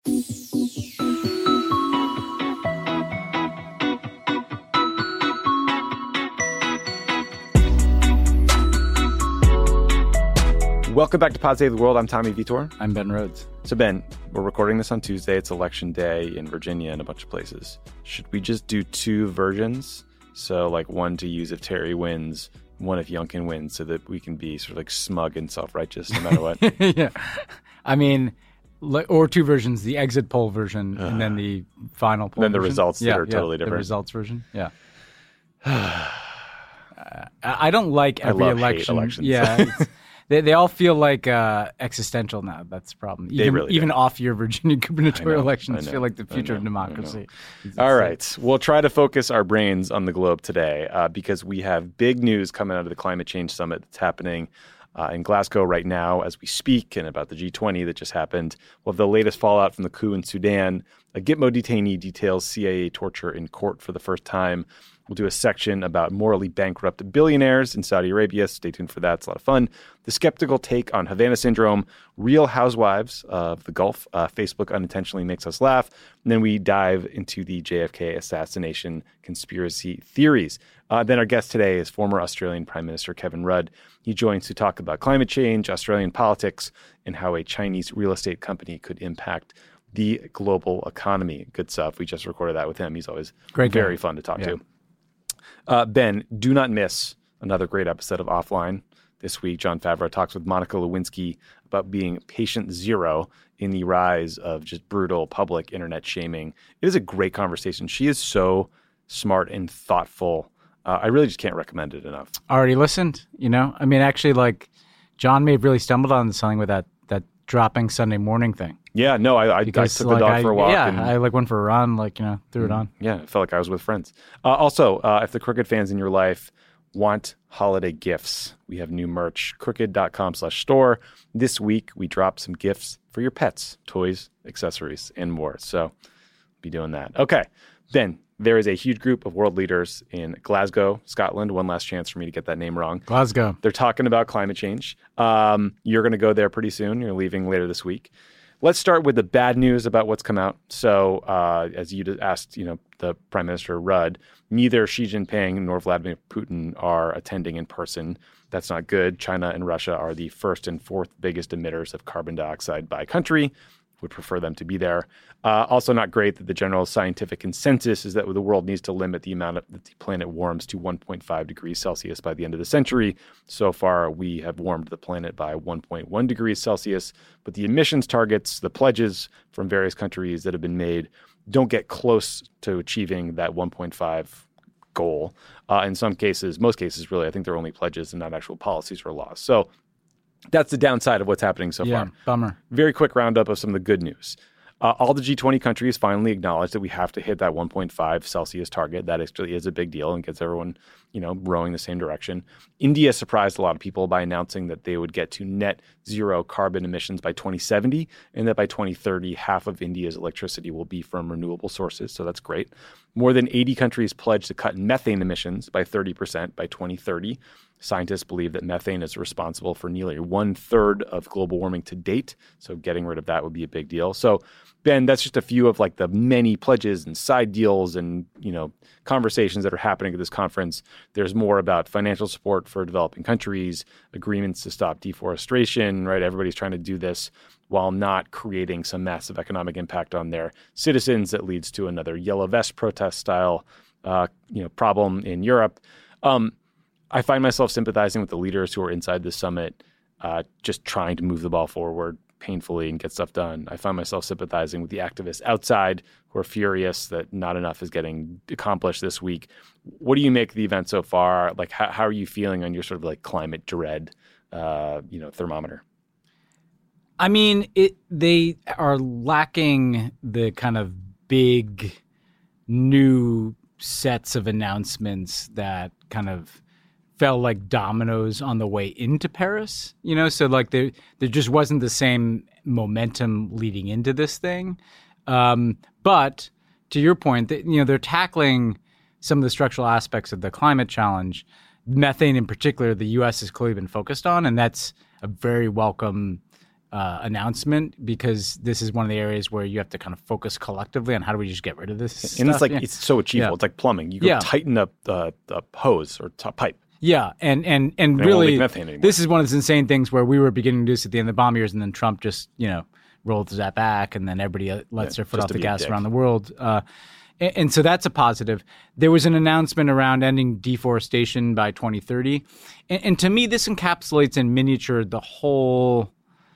Welcome back to Pod Save the World. I'm Tommy Vitor. I'm Ben Rhodes. So Ben, we're recording this on Tuesday. It's election day in Virginia and a bunch of places. Should we just do two versions? So like one to use if Terry wins, one if Youngkin wins, so that we can be sort of like smug and self-righteous no matter what? Yeah. I mean, or two versions, the exit poll version and then the final poll Then the version. results that are totally different. The results version, yeah. I don't like every election. Hate elections. Yeah. They all feel like existential now. That's the problem. Even off-year Virginia gubernatorial elections feel like the future of democracy. All right. We'll try to focus our brains on the globe today because we have big news coming out of the climate change summit that's happening in Glasgow right now as we speak, and about the G20 that just happened. We'll have the latest fallout from the coup in Sudan. A Gitmo detainee details CIA torture in court for the first time. We'll do a section about morally bankrupt billionaires in Saudi Arabia. Stay tuned for that. It's a lot of fun. The skeptical take on Havana Syndrome, Real Housewives of the Gulf. Facebook unintentionally makes us laugh. And then we dive into the JFK assassination conspiracy theories. Then our guest today is former Australian Prime Minister Kevin Rudd. He joins to talk about climate change, Australian politics, and how a Chinese real estate company could impact the global economy. Good stuff. We just recorded that with him. He's always very fun to talk to. Ben, do not miss another great episode of Offline. This week, Jon Favreau talks with Monica Lewinsky about being patient zero in the rise of just brutal public internet shaming. It is a great conversation. She is so smart and thoughtful. I really just can't recommend it enough. Already listened, you know? I mean, actually, like, John may have really stumbled on something with that dropping Sunday morning thing. Yeah, no, I took the dog for a walk. Yeah, I went for a run, threw it on. Yeah, it felt like I was with friends. Also, if the Crooked fans in your life want holiday gifts, we have new merch, crooked.com/store. This week, we dropped some gifts for your pets, toys, accessories, and more. So be doing that. Okay, then there is a huge group of world leaders in Glasgow, Scotland. One last chance for me to get that name wrong. Glasgow. They're talking about climate change. You're going to go there pretty soon. You're leaving later this week. Let's start with the bad news about what's come out. So as you asked, the Prime Minister Rudd, neither Xi Jinping nor Vladimir Putin are attending in person. That's not good. China and Russia are the first and fourth biggest emitters of carbon dioxide by country. Would prefer them to be there. Also not great that the general scientific consensus is that the world needs to limit the amount that the planet warms to 1.5 degrees Celsius by the end of the century. So far, we have warmed the planet by 1.1 degrees Celsius, but the emissions targets, the pledges from various countries that have been made don't get close to achieving that 1.5 goal. In some cases, most cases really, I think they're only pledges and not actual policies or laws. So that's the downside of what's happening so far. Bummer. Very quick roundup of some of the good news. All the G20 countries finally acknowledged that we have to hit that 1.5 Celsius target. That actually is a big deal and gets everyone, rowing the same direction. India surprised a lot of people by announcing that they would get to net zero carbon emissions by 2070, and that by 2030, half of India's electricity will be from renewable sources. So that's great. More than 80 countries pledged to cut methane emissions by 30% by 2030. Scientists believe that methane is responsible for nearly 1/3 of global warming to date. So getting rid of that would be a big deal. So, Ben, that's just a few of the many pledges and side deals and, conversations that are happening at this conference. There's more about financial support for developing countries, agreements to stop deforestation, right? Everybody's trying to do this while not creating some massive economic impact on their citizens that leads to another yellow vest protest style, problem in Europe. I find myself sympathizing with the leaders who are inside this summit, just trying to move the ball forward painfully and get stuff done. I find myself sympathizing with the activists outside who are furious that not enough is getting accomplished this week. What do you make of the event so far? How are you feeling on your sort of climate dread, thermometer? I mean, they are lacking the kind of big new sets of announcements that kind of fell like dominoes on the way into Paris, so there just wasn't the same momentum leading into this thing. But to your point, they're tackling some of the structural aspects of the climate challenge. Methane in particular, the U.S. has clearly been focused on, and that's a very welcome announcement, because this is one of the areas where you have to kind of focus collectively on how do we just get rid of this And stuff. it's so achievable. It's like plumbing. You go tighten up the hose or pipe. Yeah, and won't really, leak methane anymore. this is one of those insane things where we were beginning to do this at the end of the bomb years, and then Trump just, rolled that back, and then everybody lets their foot off the gas around the world. And so that's a positive. There was an announcement around ending deforestation by 2030. And to me, this encapsulates in miniature the whole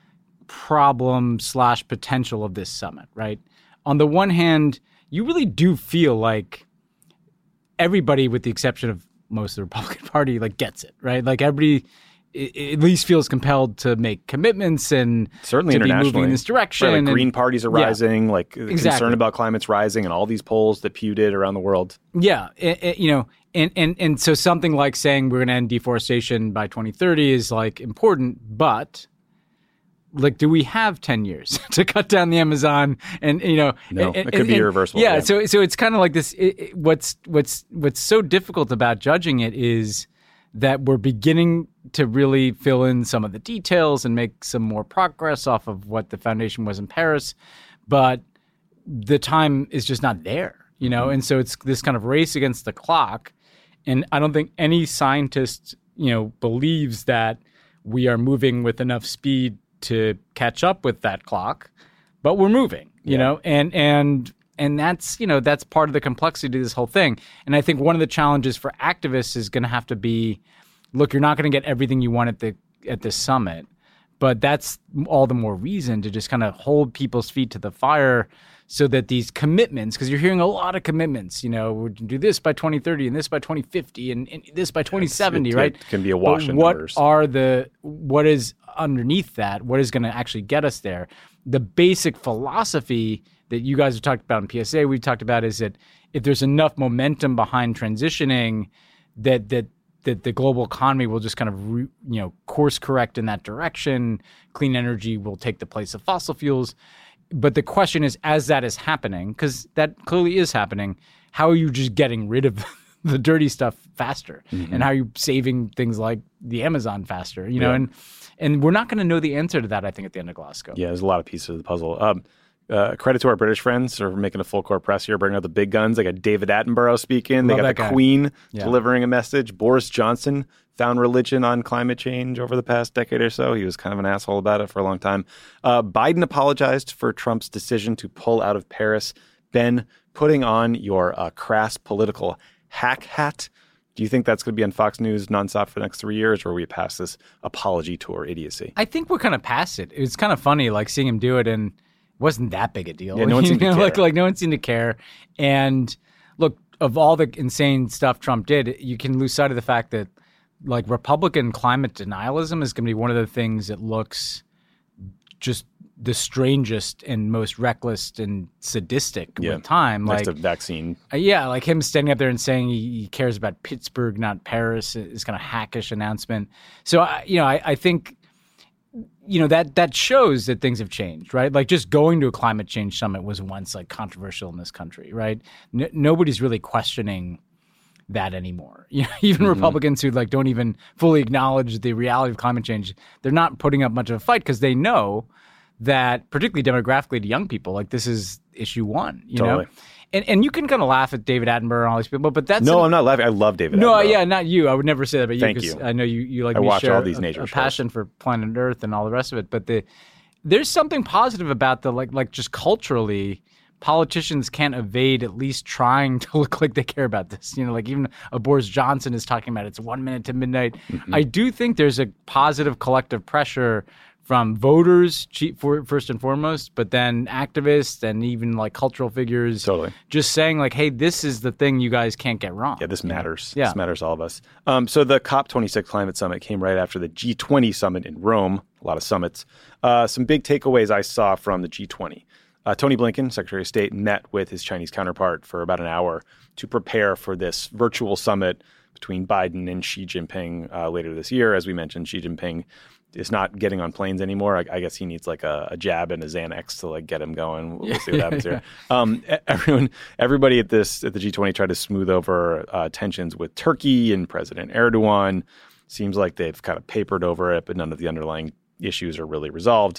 problem/potential of this summit, right? On the one hand, you really do feel like everybody, with the exception of most of the Republican Party, like gets it, right? Like everybody at least feels compelled to make commitments and certainly to be internationally moving in this direction. Right, like green parties are rising, like exactly. Concern about climate's rising, and all these polls that Pew did around the world. Yeah, and so something like saying we're going to end deforestation by 2030 is like important, but like, do we have 10 years to cut down the Amazon? And no, it could be irreversible. Yeah, so it's kind of like this. What's so difficult about judging it is that we're beginning to really fill in some of the details and make some more progress off of what the foundation was in Paris, but the time is just not there, And so it's this kind of race against the clock, and I don't think any scientist, believes that we are moving with enough speed to catch up with that clock, but we're moving, and that's, that's part of the complexity of this whole thing. And I think one of the challenges for activists is going to have to be, look, you're not going to get everything you want at this summit, but that's all the more reason to just kind of hold people's feet to the fire so that these commitments, because you're hearing a lot of commitments, we're do this by 2030 and this by 2050 and this by 2070, right? It can be a wash in what numbers. What is underneath that? What is going to actually get us there? The basic philosophy that you guys have talked about in PSA, we've talked about, is that if there's enough momentum behind transitioning, that the global economy will just kind of course correct in that direction. Clean energy will take the place of fossil fuels. But the question is, as that is happening, because that clearly is happening, how are you just getting rid of the dirty stuff faster? Mm-hmm. And how are you saving things like the Amazon faster? And we're not going to know the answer to that, I think, at the end of Glasgow. Yeah, there's a lot of pieces of the puzzle. Credit to our British friends for making a full court press here, bringing out the big guns. They got David Attenborough speaking. They got the Queen delivering a message. Boris Johnson found religion on climate change over the past decade or so. He was kind of an asshole about it for a long time. Biden apologized for Trump's decision to pull out of Paris. Ben, putting on your crass political hack hat, do you think that's going to be on Fox News nonstop for the next 3 years, or are we past this apology tour idiocy? I think we're kind of past it. It's kind of funny, like seeing him do it, and it wasn't that big a deal. Yeah, no one seemed to care. Like no one seemed to care. And look, of all the insane stuff Trump did, you can lose sight of the fact that like Republican climate denialism is going to be one of the things that looks just the strangest and most reckless and sadistic with time. Next like to vaccine. Like him standing up there and saying he cares about Pittsburgh, not Paris, is kind of hackish announcement. So, I think, that shows that things have changed, right? Like just going to a climate change summit was once like controversial in this country, right? Nobody's really questioning that anymore. Even Republicans who like don't even fully acknowledge the reality of climate change, they're not putting up much of a fight because they know that, particularly demographically to young people, like this is issue one, Totally. know? And you can kind of laugh at David Attenborough and all these people, but that's... No, I'm not laughing. I love David Attenborough. No, yeah, not you. I would never say that about you. Thank you. I know you like I me watch share all these nature shows. Passion for planet Earth and all the rest of it. But there's something positive about the, like just culturally, politicians can't evade at least trying to look like they care about this. Like even Boris Johnson is talking about it's 1 minute to midnight. Mm-hmm. I do think there's a positive collective pressure from voters, first and foremost, but then activists and even like cultural figures, just saying like, "Hey, this is the thing you guys can't get wrong." Yeah, this matters. Yeah. This matters to all of us. So the COP26 climate summit came right after the G20 summit in Rome. A lot of summits. Some big takeaways I saw from the G20. Tony Blinken, Secretary of State, met with his Chinese counterpart for about an hour to prepare for this virtual summit between Biden and Xi Jinping later this year. As we mentioned, Xi Jinping is not getting on planes anymore. I guess he needs like a jab and a Xanax to like get him going. We'll see what happens here. Everybody at the G20 tried to smooth over tensions with Turkey and President Erdogan. Seems like they've kind of papered over it, but none of the underlying issues are really resolved.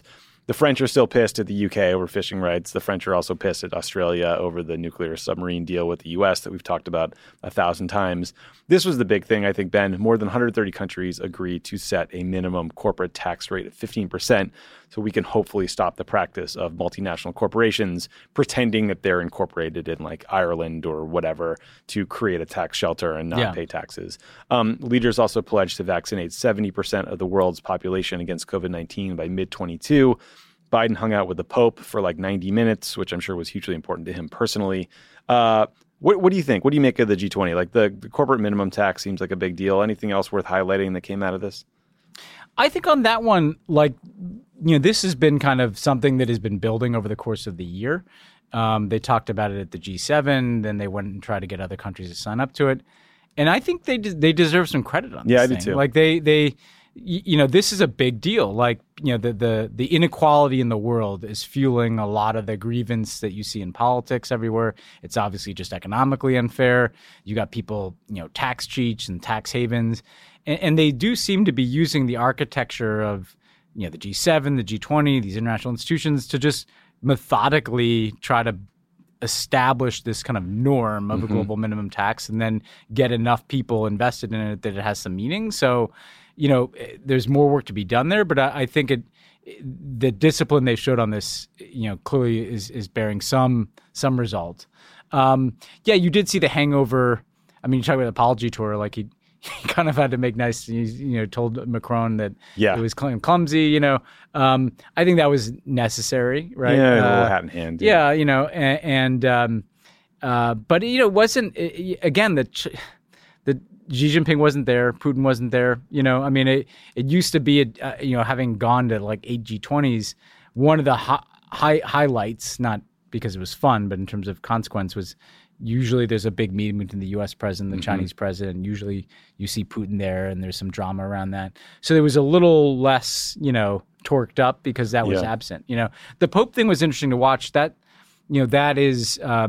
The French are still pissed at the UK over fishing rights. The French are also pissed at Australia over the nuclear submarine deal with the US that we've talked about 1,000 times. This was the big thing, I think, Ben. More than 130 countries agreed to set a minimum corporate tax rate of 15%, so we can hopefully stop the practice of multinational corporations pretending that they're incorporated in like Ireland or whatever to create a tax shelter and not pay taxes. Leaders also pledged to vaccinate 70% of the world's population against COVID-19 by mid-22. Biden hung out with the Pope for like 90 minutes, which I'm sure was hugely important to him personally. What do you think? What do you make of the G20? Like the corporate minimum tax seems like a big deal. Anything else worth highlighting that came out of this? I think on that one, like, this has been kind of something that has been building over the course of the year. They talked about it at the G7, then they went and tried to get other countries to sign up to it. And I think they deserve some credit on this Yeah, I thing. do too. Like this is a big deal. Like, the inequality in the world is fueling a lot of the grievance that you see in politics everywhere. It's obviously just economically unfair. You got people, tax cheats and tax havens. And they do seem to be using the architecture of, the G7, the G20, these international institutions to just methodically try to establish this kind of norm of a global minimum tax and then get enough people invested in it that it has some meaning. So, there's more work to be done there, but I think the discipline they showed on this, clearly is bearing some result. You did see the hangover. I mean, you talk about the apology tour, like he kind of had to make nice, told Macron that it was clumsy, I think that was necessary, right? Yeah, a little hat in hand. But it wasn't, again, the Xi Jinping wasn't there, Putin wasn't there, it used to be, having gone to like 8 G20s, one of the highlights, not because it was fun, but in terms of consequence, was usually there's a big meeting between the U.S. president and the Chinese president. Usually you see Putin there and there's some drama around that. So there was a little less, torqued up because that was absent. The Pope thing was interesting to watch. That, that is, I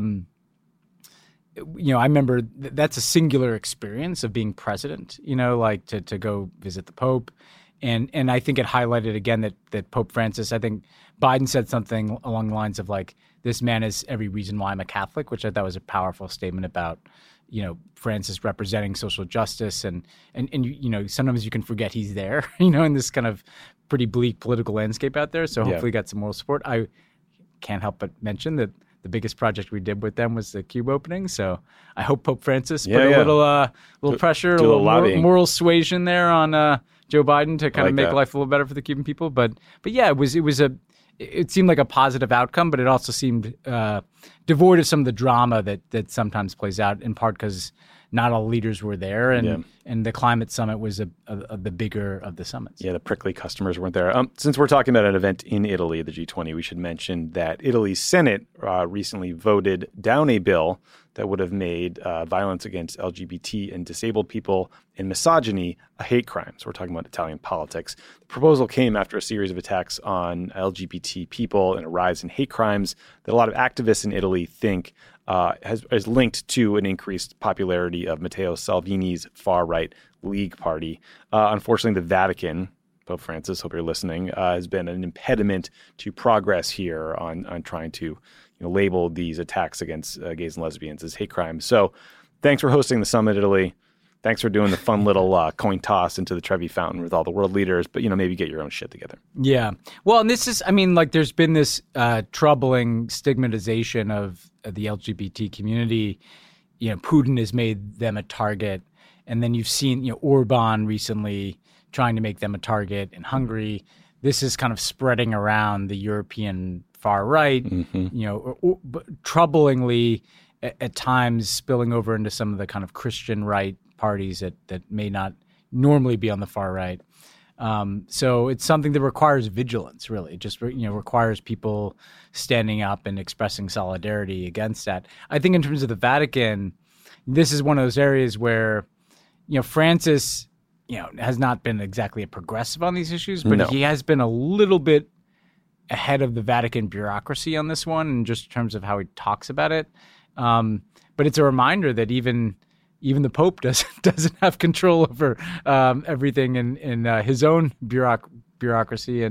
remember that's a singular experience of being president, like to go visit the Pope. And I think it highlighted again that Pope Francis, I think Biden said something along the lines of like, this man is every reason why I'm a Catholic, which I thought was a powerful statement about, Francis representing social justice. And sometimes you can forget he's there, in this kind of pretty bleak political landscape out there. So hopefully got some moral support. I can't help but mention that the biggest project we did with them was the Cube opening. So I hope Pope Francis put a little pressure, a little moral suasion there on Joe Biden to kind of make life a little better for the Cuban people. But yeah, it seemed like a positive outcome, but it also seemed devoid of some of the drama that sometimes plays out, in part because not all leaders were there, and the climate summit was the bigger of the summits. Yeah, the prickly customers weren't there. Since we're talking about an event in Italy, the G20, we should mention that Italy's Senate recently voted down a bill that would have made violence against LGBT and disabled people and misogyny a hate crime. So we're talking about Italian politics. The proposal came after a series of attacks on LGBT people and a rise in hate crimes that a lot of activists in Italy think is linked to an increased popularity of Matteo Salvini's far-right League Party. Unfortunately, the Vatican, Pope Francis, hope you're listening, has been an impediment to progress here on trying to label these attacks against gays and lesbians as hate crimes. So thanks for hosting the summit, Italy. Thanks for doing the fun little coin toss into the Trevi Fountain with all the world leaders, but, maybe get your own shit together. Yeah. Well, and this is, there's been this troubling stigmatization of the LGBT community. Putin has made them a target. And then you've seen, Orban recently trying to make them a target in Hungary. This is kind of spreading around the European far right, but troublingly at times spilling over into some of the kind of Christian right parties that may not normally be on the far right. So it's something that requires vigilance, really. It just requires people standing up and expressing solidarity against that. I think in terms of the Vatican, this is one of those areas where, Francis, has not been exactly a progressive on these issues, but he has been a little bit ahead of the Vatican bureaucracy on this one, in just terms of how he talks about it. But it's a reminder that even the Pope doesn't have control over everything in his own bureaucracy, and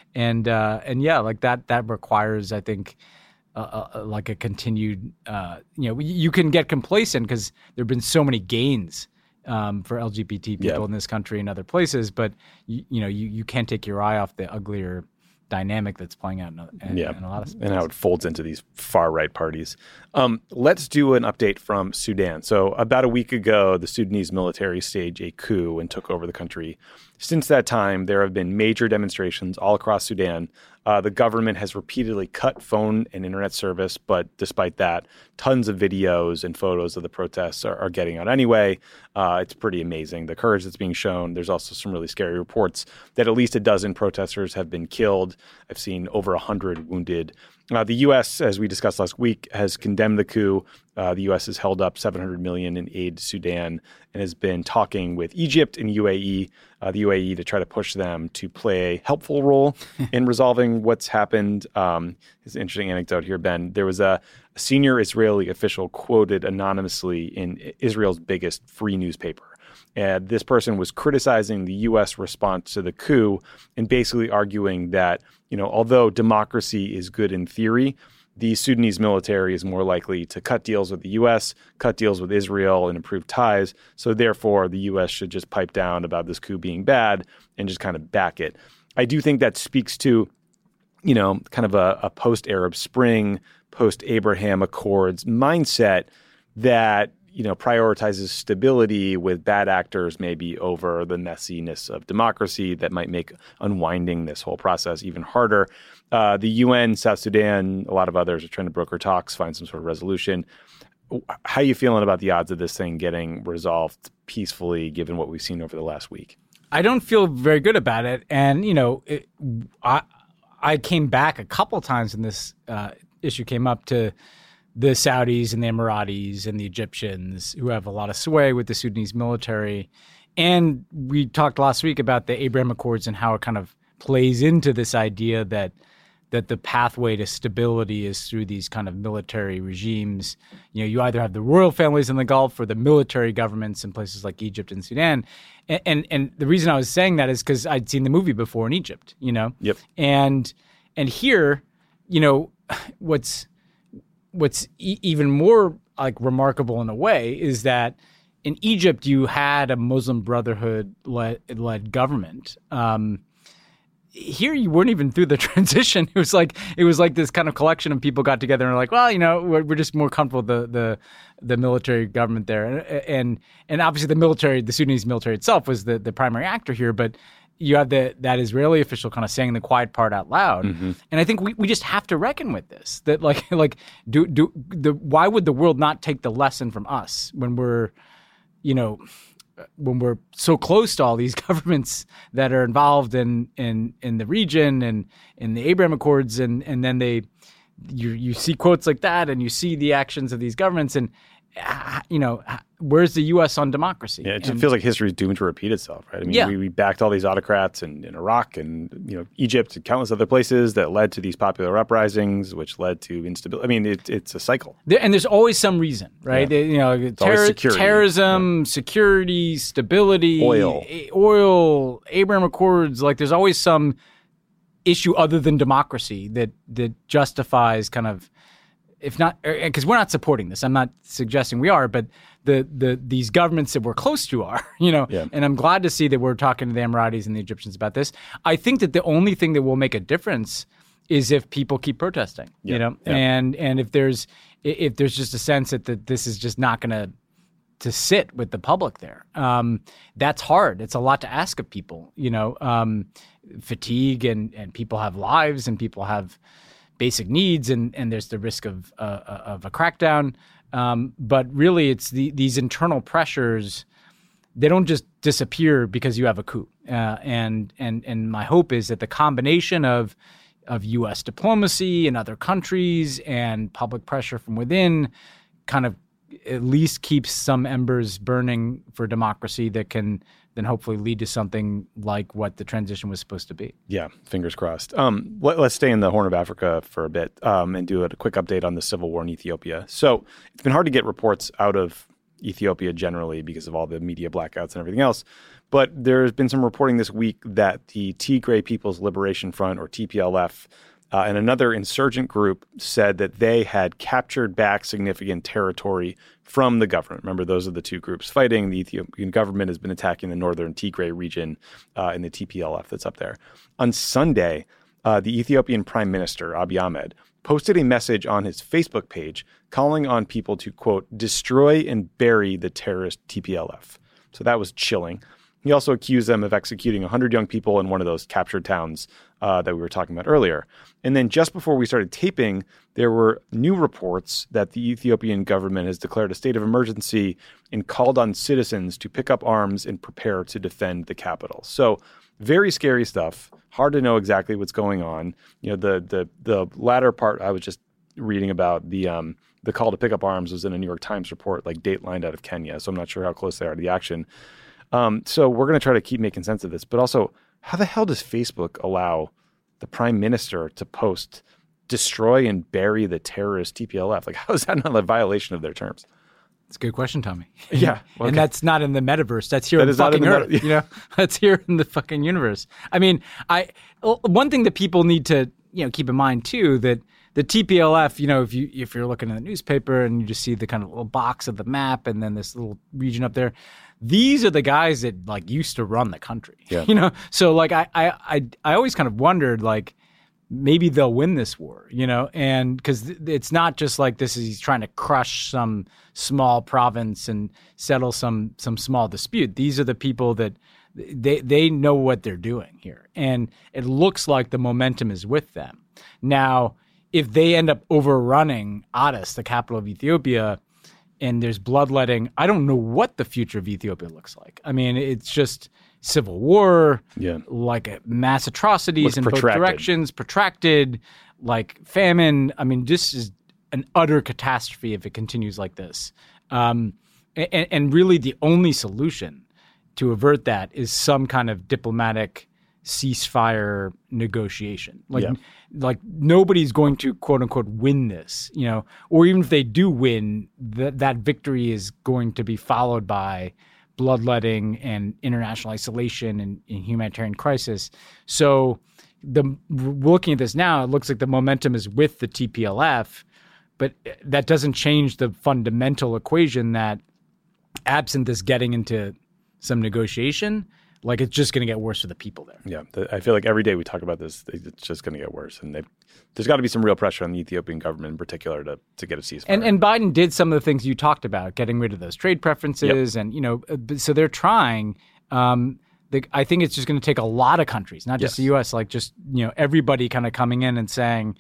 and yeah, like that requires, I think, like a continued, you can get complacent because there have been so many gains for LGBT people in this country and other places, but you can't take your eye off the uglier dynamic that's playing out in a lot of spaces. And how it folds into these far-right parties. Let's do an update from Sudan. So about a week ago, the Sudanese military staged a coup and took over the country. Since that time, there have been major demonstrations all across Sudan. The government has repeatedly cut phone and internet service, but despite that, tons of videos and photos of the protests are getting out anyway. It's pretty amazing, the courage that's being shown. There's also some really scary reports that at least a dozen protesters have been killed. I've seen over 100 wounded. The U.S., as we discussed last week, has condemned the coup. The U.S. has held up $700 million in aid to Sudan and has been talking with Egypt and UAE, the UAE, to try to push them to play a helpful role in resolving what's happened. It's an interesting anecdote here, Ben. There was a senior Israeli official quoted anonymously in Israel's biggest free newspaper. And this person was criticizing the U.S. response to the coup and basically arguing that, although democracy is good in theory, the Sudanese military is more likely to cut deals with the U.S., cut deals with Israel, and improve ties. So therefore, the U.S. should just pipe down about this coup being bad and just kind of back it. I do think that speaks to, kind of a post-Arab Spring, post-Abraham Accords mindset that prioritizes stability with bad actors maybe over the messiness of democracy that might make unwinding this whole process even harder. The UN, South Sudan, a lot of others are trying to broker talks, find some sort of resolution. How are you feeling about the odds of this thing getting resolved peacefully, given what we've seen over the last week? I don't feel very good about it. And, I came back a couple times when this issue came up to the Saudis and the Emiratis and the Egyptians, who have a lot of sway with the Sudanese military. And we talked last week about the Abraham Accords and how it kind of plays into this idea that the pathway to stability is through these kind of military regimes. You either have the royal families in the Gulf or the military governments in places like Egypt and Sudan. And the reason I was saying that is because I'd seen the movie before in Egypt, Yep. And here, what's even more like remarkable in a way is that in Egypt you had a Muslim Brotherhood led government. Here you weren't even through the transition. It was like this kind of collection of people got together and were like, well, we're just more comfortable with the military government there, and obviously the Sudanese military itself was the primary actor here, but you have that Israeli official kind of saying the quiet part out loud. Mm-hmm. And I think we just have to reckon with this, that why would the world not take the lesson from us when we're so close to all these governments that are involved in the region and in the Abraham Accords, and then you see quotes like that and you see the actions of these governments, and where's the U.S. on democracy? Yeah, it just feels like history is doomed to repeat itself, right? I mean, we backed all these autocrats in Iraq and Egypt and countless other places that led to these popular uprisings, which led to instability. I mean, it's a cycle. And there's always some reason, right? Yeah. Terrorism, security, stability, oil, Abraham Accords. Like, there's always some issue other than democracy that justifies kind of, if not, because we're not supporting this. I'm not suggesting we are, but these governments that we're close to are, and I'm glad to see that we're talking to the Emiratis and the Egyptians about this. I think that the only thing that will make a difference is if people keep protesting, and if there's just a sense that this is just not going to sit with the public there. That's hard. It's a lot to ask of people, fatigue and people have lives and people have basic needs, and there's the risk of a crackdown. But really, it's these internal pressures. They don't just disappear because you have a coup. And my hope is that the combination of U.S. diplomacy and other countries and public pressure from within kind of at least keeps some embers burning for democracy that can then hopefully lead to something like what the transition was supposed to be. Yeah, fingers crossed. Let's stay in the Horn of Africa for a bit and do a quick update on the civil war in Ethiopia. So it's been hard to get reports out of Ethiopia generally because of all the media blackouts and everything else. But there's been some reporting this week that the Tigray People's Liberation Front, or TPLF, and another insurgent group said that they had captured back significant territory from the government. Remember, those are the two groups fighting. The Ethiopian government has been attacking the northern Tigray region in the TPLF that's up there. On Sunday, the Ethiopian Prime Minister, Abiy Ahmed, posted a message on his Facebook page calling on people to, quote, destroy and bury the terrorist TPLF. So that was chilling. He also accused them of executing 100 young people in one of those captured towns that we were talking about earlier. And then just before we started taping, there were new reports that the Ethiopian government has declared a state of emergency and called on citizens to pick up arms and prepare to defend the capital. So very scary stuff. Hard to know exactly what's going on. You know, the latter part I was just reading about, the call to pick up arms was in a New York Times report, like datelined out of Kenya. So I'm not sure how close they are to the action. So we're going to try to keep making sense of this. But also, how the hell does Facebook allow the prime minister to post, destroy and bury the terrorist TPLF? Like, how is that not a violation of their terms? It's a good question, Tommy. Yeah. Okay. And that's not in the metaverse. That's here in the fucking Earth. You know, that's here in the fucking universe. I mean, one thing that people need to, keep in mind too, that the TPLF, if you're looking at the newspaper and you just see the kind of little box of the map and then this little region up there, these are the guys that like used to run the country. Yeah. So like I always kind of wondered, like, maybe they'll win this war, and because it's not just like he's trying to crush some small province and settle some small dispute. These are the people that they know what they're doing here. And it looks like the momentum is with them. Now, if they end up overrunning Addis, the capital of Ethiopia, and there's bloodletting, I don't know what the future of Ethiopia looks like. I mean, it's just civil war, like mass atrocities in both directions, protracted, like famine. I mean, this is an utter catastrophe if it continues like this. And really the only solution to avert that is some kind of diplomatic ceasefire negotiation. Like nobody's going to quote unquote win this, or even if they do win, that victory is going to be followed by bloodletting and international isolation and humanitarian crisis. So looking at this now, it looks like the momentum is with the TPLF, but that doesn't change the fundamental equation that absent this getting into some negotiation, like it's just going to get worse for the people there. Yeah, I feel like every day we talk about this, it's just going to get worse. And there's got to be some real pressure on the Ethiopian government in particular to get a ceasefire. And Biden did some of the things you talked about, getting rid of those trade preferences. Yep. And, so they're trying. I think it's just going to take a lot of countries, not just the U.S., like just, everybody kind of coming in and saying,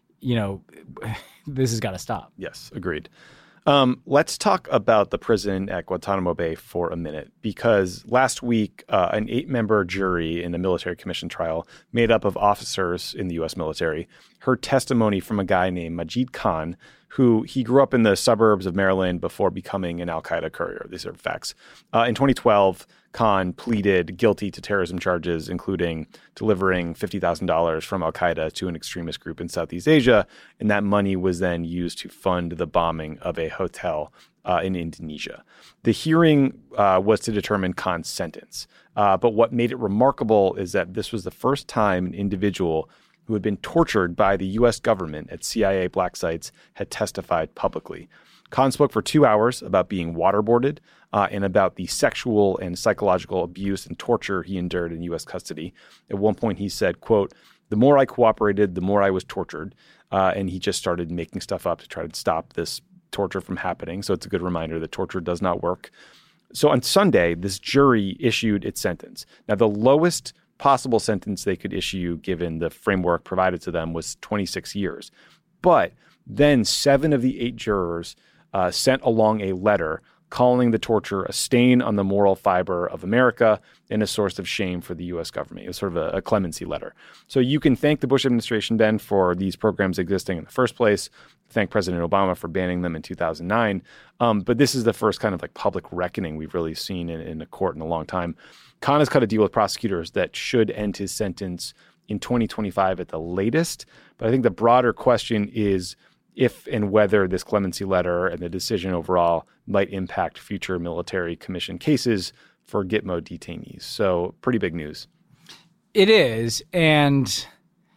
this has got to stop. Yes, agreed. Let's talk about the prison at Guantanamo Bay for a minute, because last week, an 8-member jury in a military commission trial made up of officers in the U.S. military heard testimony from a guy named Majid Khan, who he grew up in the suburbs of Maryland before becoming an al-Qaeda courier. These are facts. In 2012, Khan pleaded guilty to terrorism charges, including delivering $50,000 from al-Qaeda to an extremist group in Southeast Asia, and that money was then used to fund the bombing of a hotel in Indonesia. The hearing was to determine Khan's sentence, but what made it remarkable is that this was the first time an individual who had been tortured by the U.S. government at CIA black sites had testified publicly. Khan spoke for 2 hours about being waterboarded and about the sexual and psychological abuse and torture he endured in U.S. custody. At one point he said, quote, "The more I cooperated, the more I was tortured." And he just started making stuff up to try to stop this torture from happening. So it's a good reminder that torture does not work. So on Sunday, this jury issued its sentence. Now, the lowest possible sentence they could issue, given the framework provided to them, was 26 years. But then 7 of the 8 jurors sent along a letter calling the torture a stain on the moral fiber of America and a source of shame for the U.S. government. It was sort of a clemency letter. So you can thank the Bush administration, Ben, for these programs existing in the first place. Thank President Obama for banning them in 2009. But this is the first kind of like public reckoning we've really seen in a court in a long time. Khan has cut a deal with prosecutors that should end his sentence in 2025 at the latest. But I think the broader question is if and whether this clemency letter and the decision overall might impact future military commission cases for Gitmo detainees. So pretty big news. It is. And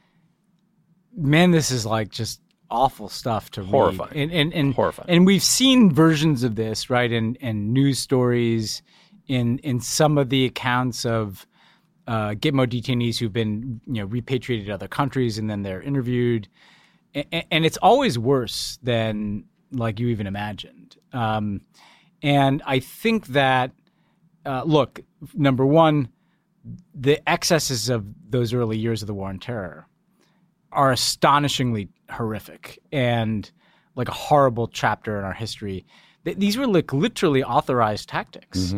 man, this is like just awful stuff to Horrifying. read. And Horrifying. And we've seen versions of this, right, in news stories, in some of the accounts of Gitmo detainees who've been repatriated to other countries, and then they're interviewed. And it's always worse than like you even imagined. And I think that, look, number one, the excesses of those early years of the war on terror are astonishingly horrific and like a horrible chapter in our history. These were like literally authorized tactics,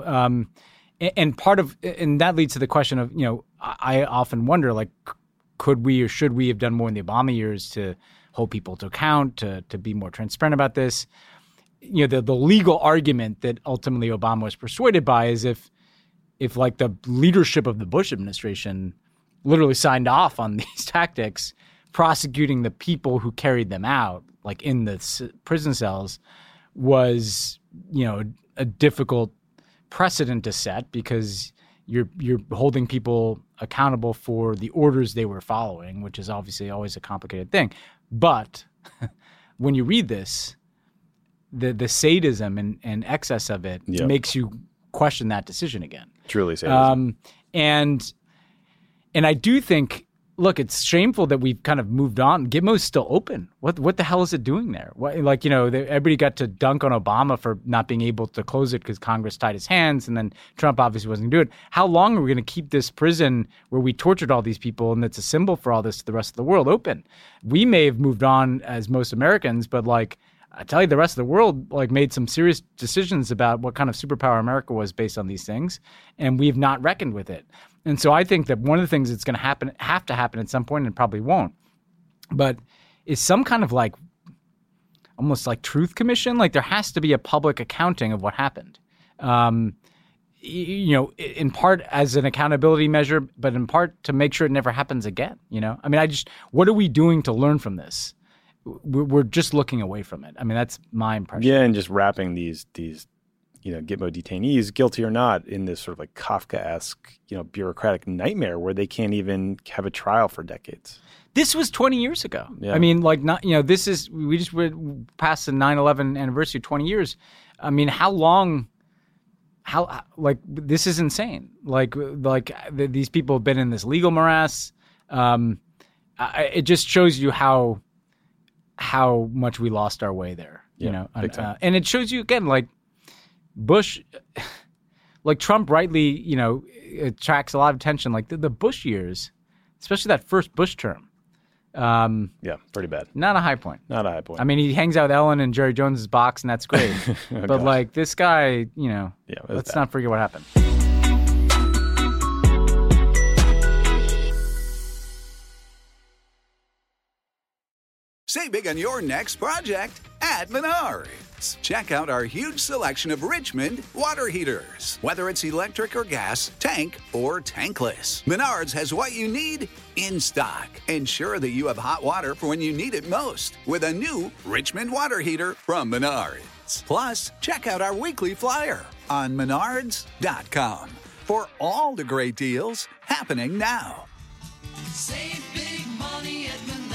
and part of, and that leads to the question of, I often wonder, like, could we or should we have done more in the Obama years to hold people to account, to be more transparent about this? The legal argument that ultimately Obama was persuaded by is if like the leadership of the Bush administration literally signed off on these tactics, prosecuting the people who carried them out, like in the prison cells, was, a difficult precedent to set, because you're holding people accountable for the orders they were following, which is obviously always a complicated thing. But when you read this, the sadism and excess of it makes you question that decision again. Truly sadism. And I do think, look, it's shameful that we've kind of moved on. Gitmo's still open. What the hell is it doing there? Everybody got to dunk on Obama for not being able to close it because Congress tied his hands, and then Trump obviously wasn't going to do it. How long are we going to keep this prison where we tortured all these people, and it's a symbol for all this to the rest of the world, open? We may have moved on as most Americans, but like, I tell you, the rest of the world like made some serious decisions about what kind of superpower America was based on these things, and we've not reckoned with it. And so I think that one of the things that's going to have to happen at some point, and probably won't, but is some kind of like almost like truth commission. Like there has to be a public accounting of what happened. In part as an accountability measure, but in part to make sure it never happens again. I mean, what are we doing to learn from this? We're just looking away from it. I mean, that's my impression. Yeah, and just wrapping these Gitmo detainees, guilty or not, in this sort of like Kafka-esque, bureaucratic nightmare where they can't even have a trial for decades. This was 20 years ago. Yeah. I mean, like, not, we just went past the 9/11 anniversary, 20 years. I mean, this is insane. Like these people have been in this legal morass. It just shows you how much we lost our way there, big time. And it shows you again, like Bush, like Trump rightly, attracts a lot of attention, like the Bush years, especially that first Bush term. Pretty bad. Not a high point. Not a high point. I mean, he hangs out with Ellen and Jerry Jones's box, and that's great. Oh, but like this guy, let's not forget what happened. Save big on your next project at Menards. Check out our huge selection of Richmond water heaters. Whether it's electric or gas, tank or tankless, Menards has what you need in stock. Ensure that you have hot water for when you need it most with a new Richmond water heater from Menards. Plus, check out our weekly flyer on menards.com for all the great deals happening now. Save big money at Menards.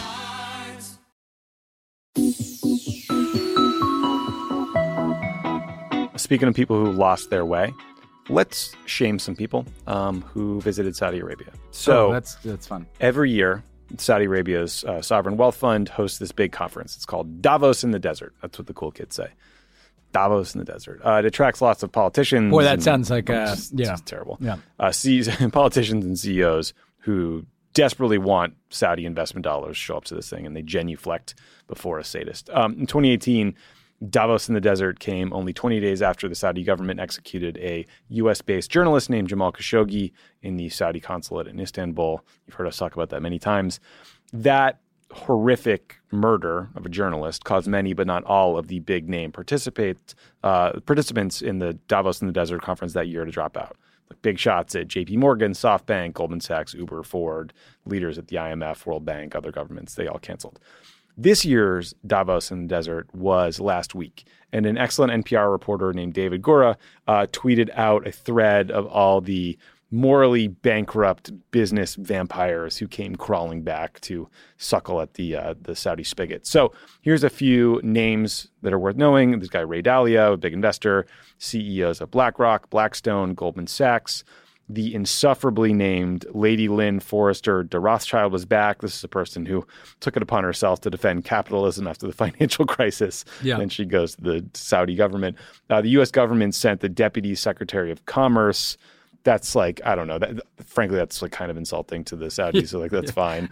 Speaking of people who lost their way, let's shame some people who visited Saudi Arabia. So that's fun. Every year, Saudi Arabia's sovereign wealth fund hosts this big conference. It's called Davos in the Desert. That's what the cool kids say. Davos in the desert. It attracts lots of politicians. Boy, that sounds like it's terrible. Yeah. Politicians and CEOs who desperately want Saudi investment dollars show up to this thing, and they genuflect before a sadist. In 2018, Davos in the Desert came only 20 days after the Saudi government executed a U.S.-based journalist named Jamal Khashoggi in the Saudi consulate in Istanbul. You've heard us talk about that many times. That horrific murder of a journalist caused many, but not all, of the big-name participants in the Davos in the Desert conference that year to drop out. Like big shots at J.P. Morgan, SoftBank, Goldman Sachs, Uber, Ford, leaders at the IMF, World Bank, other governments, they all canceled. This year's Davos in the Desert was last week. And an excellent NPR reporter named David Gura tweeted out a thread of all the morally bankrupt business vampires who came crawling back to suckle at the Saudi spigot. So here's a few names that are worth knowing. This guy Ray Dalio, a big investor, CEOs of BlackRock, Blackstone, Goldman Sachs. The insufferably named Lady Lynn Forrester de Rothschild was back. This is a person who took it upon herself to defend capitalism after the financial crisis. Yeah. And she goes to the Saudi government. The U.S. government sent the Deputy Secretary of Commerce. That's like, I don't know. Frankly, that's like kind of insulting to the Saudis. So like, that's fine.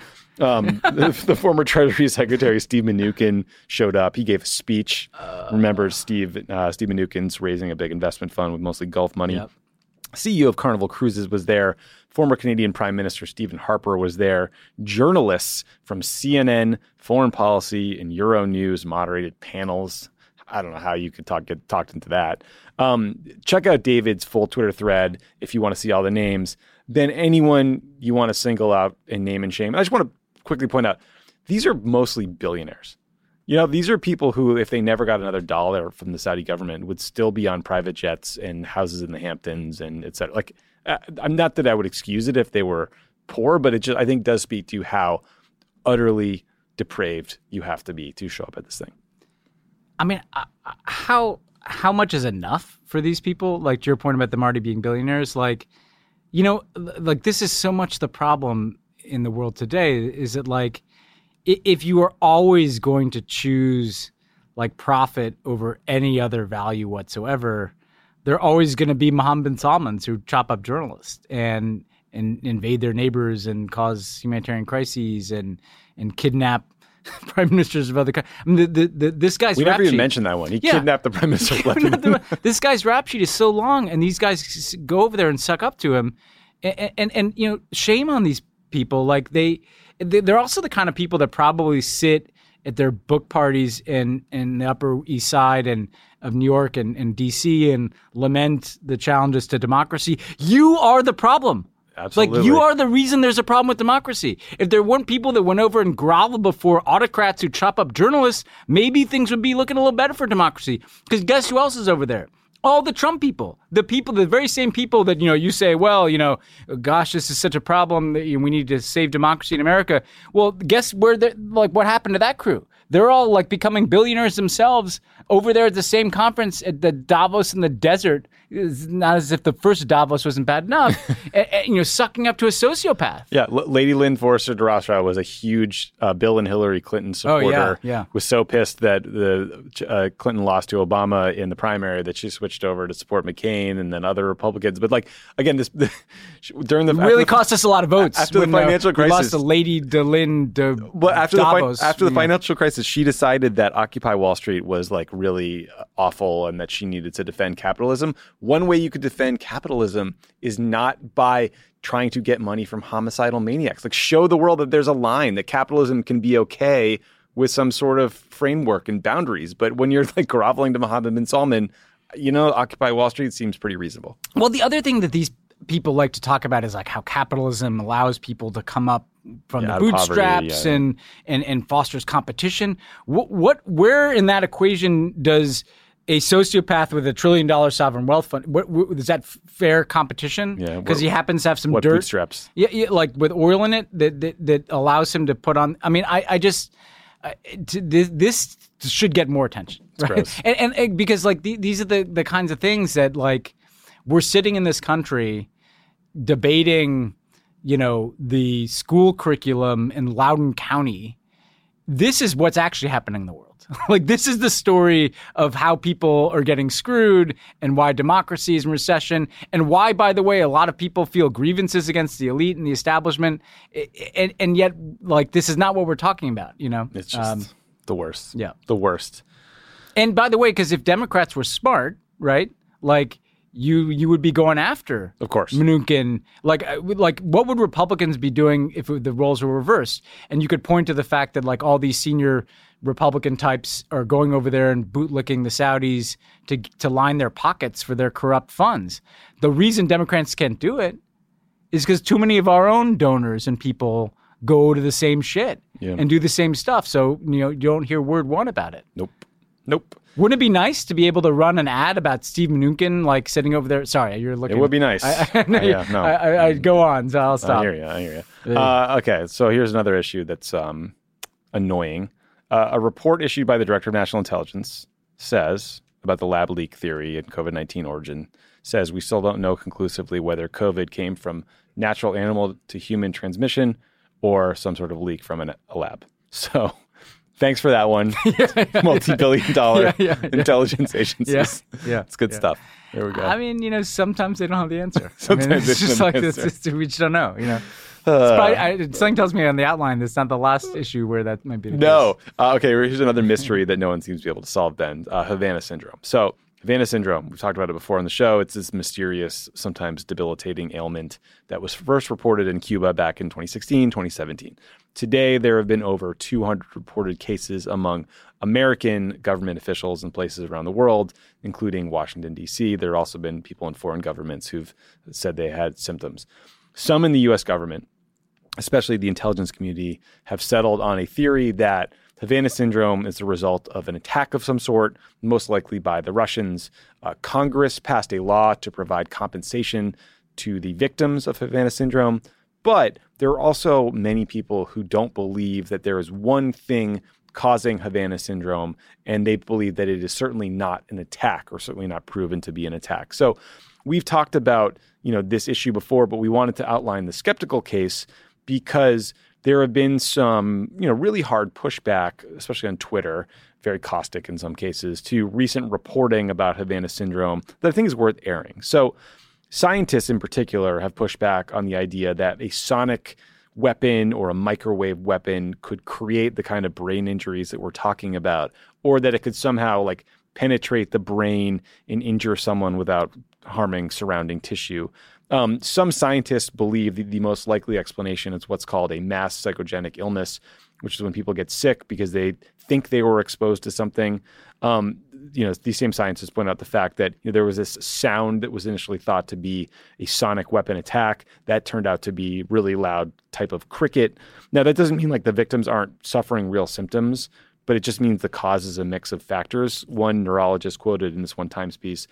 The former Treasury Secretary, Steve Mnuchin, showed up. He gave a speech. Remember, Steve Mnuchin's raising a big investment fund with mostly Gulf money. Yep. CEO of Carnival Cruises was there. Former Canadian Prime Minister Stephen Harper was there. Journalists from CNN, Foreign Policy, and Euronews moderated panels. I don't know how you could get talked into that. Check out David's full Twitter thread if you want to see all the names. Then anyone you want to single out and name and shame. I just want to quickly point out, these are mostly billionaires. You know, these are people who, if they never got another dollar from the Saudi government, would still be on private jets and houses in the Hamptons and et cetera. Like, I'm not that I would excuse it if they were poor, but it just, I think, does speak to how utterly depraved you have to be to show up at this thing. I mean, how much is enough for these people? Like, to your point about them already being billionaires, like, you know, like this is so much the problem in the world today. Is that like, if you are always going to choose like profit over any other value whatsoever, there are always going to be Mohammed bin Salmans who chop up journalists and invade their neighbors and cause humanitarian crises and kidnap prime ministers of other countries. I mean, this guy's we rap never even sheet, mentioned that one. He kidnapped the prime minister of Lebanon. This guy's rap sheet is so long, and these guys go over there and suck up to him, and you know, shame on these people. Like they're also the kind of people that probably sit at their book parties in the Upper East Side and of New York and DC and lament the challenges to democracy. You are the problem. Absolutely. Like, you are the reason there's a problem with democracy. If there weren't people that went over and groveled before autocrats who chop up journalists, maybe things would be looking a little better for democracy. Because guess who else is over there? All the Trump people, the very same people that, you know, you say, well, you know, gosh, this is such a problem that we need to save democracy in America. Well, guess where, like, what happened to that crew? They're all like becoming billionaires themselves over there at the same conference at the Davos in the Desert. It's not as if the first Davos wasn't bad enough, and, you know, sucking up to a sociopath. Yeah, Lady Lynn Forrester de Rothschild was a huge Bill and Hillary Clinton supporter. Yeah. Was so pissed that the Clinton lost to Obama in the primary that she switched over to support McCain and then other Republicans. But like, again, during the really cost us a lot of votes after the financial crisis. We lost to Lady Lynn de Davos. After the financial crisis, she decided that Occupy Wall Street was like really awful and that she needed to defend capitalism. One way you could defend capitalism is not by trying to get money from homicidal maniacs. Like, show the world that there's a line, that capitalism can be okay with some sort of framework and boundaries. But when you're like groveling to Mohammed bin Salman, you know, Occupy Wall Street seems pretty reasonable. Well, the other thing that these people like to talk about is like how capitalism allows people to come up from the bootstraps poverty, and fosters competition. Where in that equation does a sociopath with $1 trillion sovereign wealth fund, is that fair competition? Yeah, because he happens to have some what dirt. Bootstraps? Yeah, like with oil in it that allows him to put on. I mean, I just this should get more attention, right? And because like these are the kinds of things that like we're sitting in this country debating, you know, the school curriculum in Loudoun County. This is what's actually happening in the world. Like, this is the story of how people are getting screwed and why democracy is in recession and why, by the way, a lot of people feel grievances against the elite and the establishment. And yet, like, this is not what we're talking about, you know? It's just the worst. Yeah. The worst. And by the way, because if Democrats were smart, right, like, you would be going after, of course, Mnuchin. Like what would Republicans be doing if the roles were reversed? And you could point to the fact that like all these senior Republican types are going over there and bootlicking the Saudis to line their pockets for their corrupt funds. The reason Democrats can't do it is because too many of our own donors and people go to the same shit Yeah. and do the same stuff. So, you don't hear word one about it. Nope. Wouldn't it be nice to be able to run an ad about Steve Mnuchin, like sitting over there? Sorry, you're looking. It would be nice. I go on, so I'll stop. I hear you. Okay, so here's another issue that's annoying. A report issued by the Director of National Intelligence says about the lab leak theory and COVID-19 origin, says we still don't know conclusively whether COVID came from natural animal to human transmission or some sort of leak from a lab. So thanks for that one. Multi-billion-dollar intelligence agencies. Yeah. It's good stuff. There we go. I mean, sometimes they don't have the answer. Sometimes it's they just don't like have the this. answer. We just don't know. Something tells me on the outline that's not the last issue where that might be the No. case. Okay, here's another mystery that no one seems to be able to solve, Ben. Havana syndrome. So Havana syndrome, we've talked about it before on the show. It's this mysterious, sometimes debilitating ailment that was first reported in Cuba back in 2016, 2017. Today, there have been over 200 reported cases among American government officials in places around the world, including Washington, D.C. There have also been people in foreign governments who've said they had symptoms. Some in the U.S. government, especially the intelligence community, have settled on a theory that Havana syndrome is the result of an attack of some sort, most likely by the Russians. Congress passed a law to provide compensation to the victims of Havana syndrome. But there are also many people who don't believe that there is one thing causing Havana syndrome, and they believe that it is certainly not an attack, or certainly not proven to be an attack. So we've talked about, this issue before, but we wanted to outline the skeptical case because there have been some, really hard pushback, especially on Twitter, very caustic in some cases, to recent reporting about Havana syndrome that I think is worth airing. So scientists in particular have pushed back on the idea that a sonic weapon or a microwave weapon could create the kind of brain injuries that we're talking about, or that it could somehow penetrate the brain and injure someone without harming surrounding tissue. Some scientists believe the most likely explanation is what's called a mass psychogenic illness, which is when people get sick because they think they were exposed to something. These same scientists point out the fact that there was this sound that was initially thought to be a sonic weapon attack that turned out to be really loud type of cricket. Now, that doesn't mean the victims aren't suffering real symptoms, but it just means the cause is a mix of factors. One neurologist quoted in this one Times piece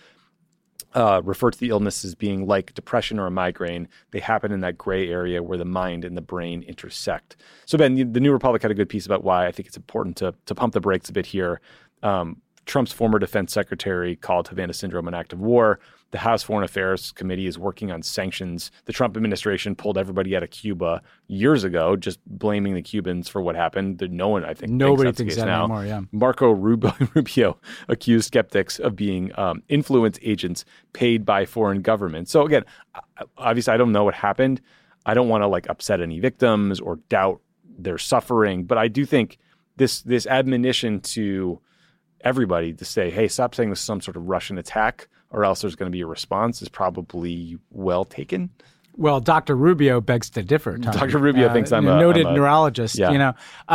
refer to the illness as being like depression or a migraine. They happen in that gray area where the mind and the brain intersect. So, Ben, the New Republic had a good piece about why I think it's important to pump the brakes a bit here. Trump's former defense secretary called Havana syndrome an act of war. The House Foreign Affairs Committee is working on sanctions. The Trump administration pulled everybody out of Cuba years ago, just blaming the Cubans for what happened. No one, I think, Nobody thinks thinks that now. anymore, yeah. Marco Rubio accused skeptics of being influence agents paid by foreign governments. So again, obviously, I don't know what happened. I don't want to upset any victims or doubt their suffering, but I do think this admonition to everybody to say, hey, stop saying this is some sort of Russian attack or else there's going to be a response is probably well taken. Well, Dr. Rubio begs to differ. Tom. Dr. Rubio thinks I'm a noted neurologist. Yeah.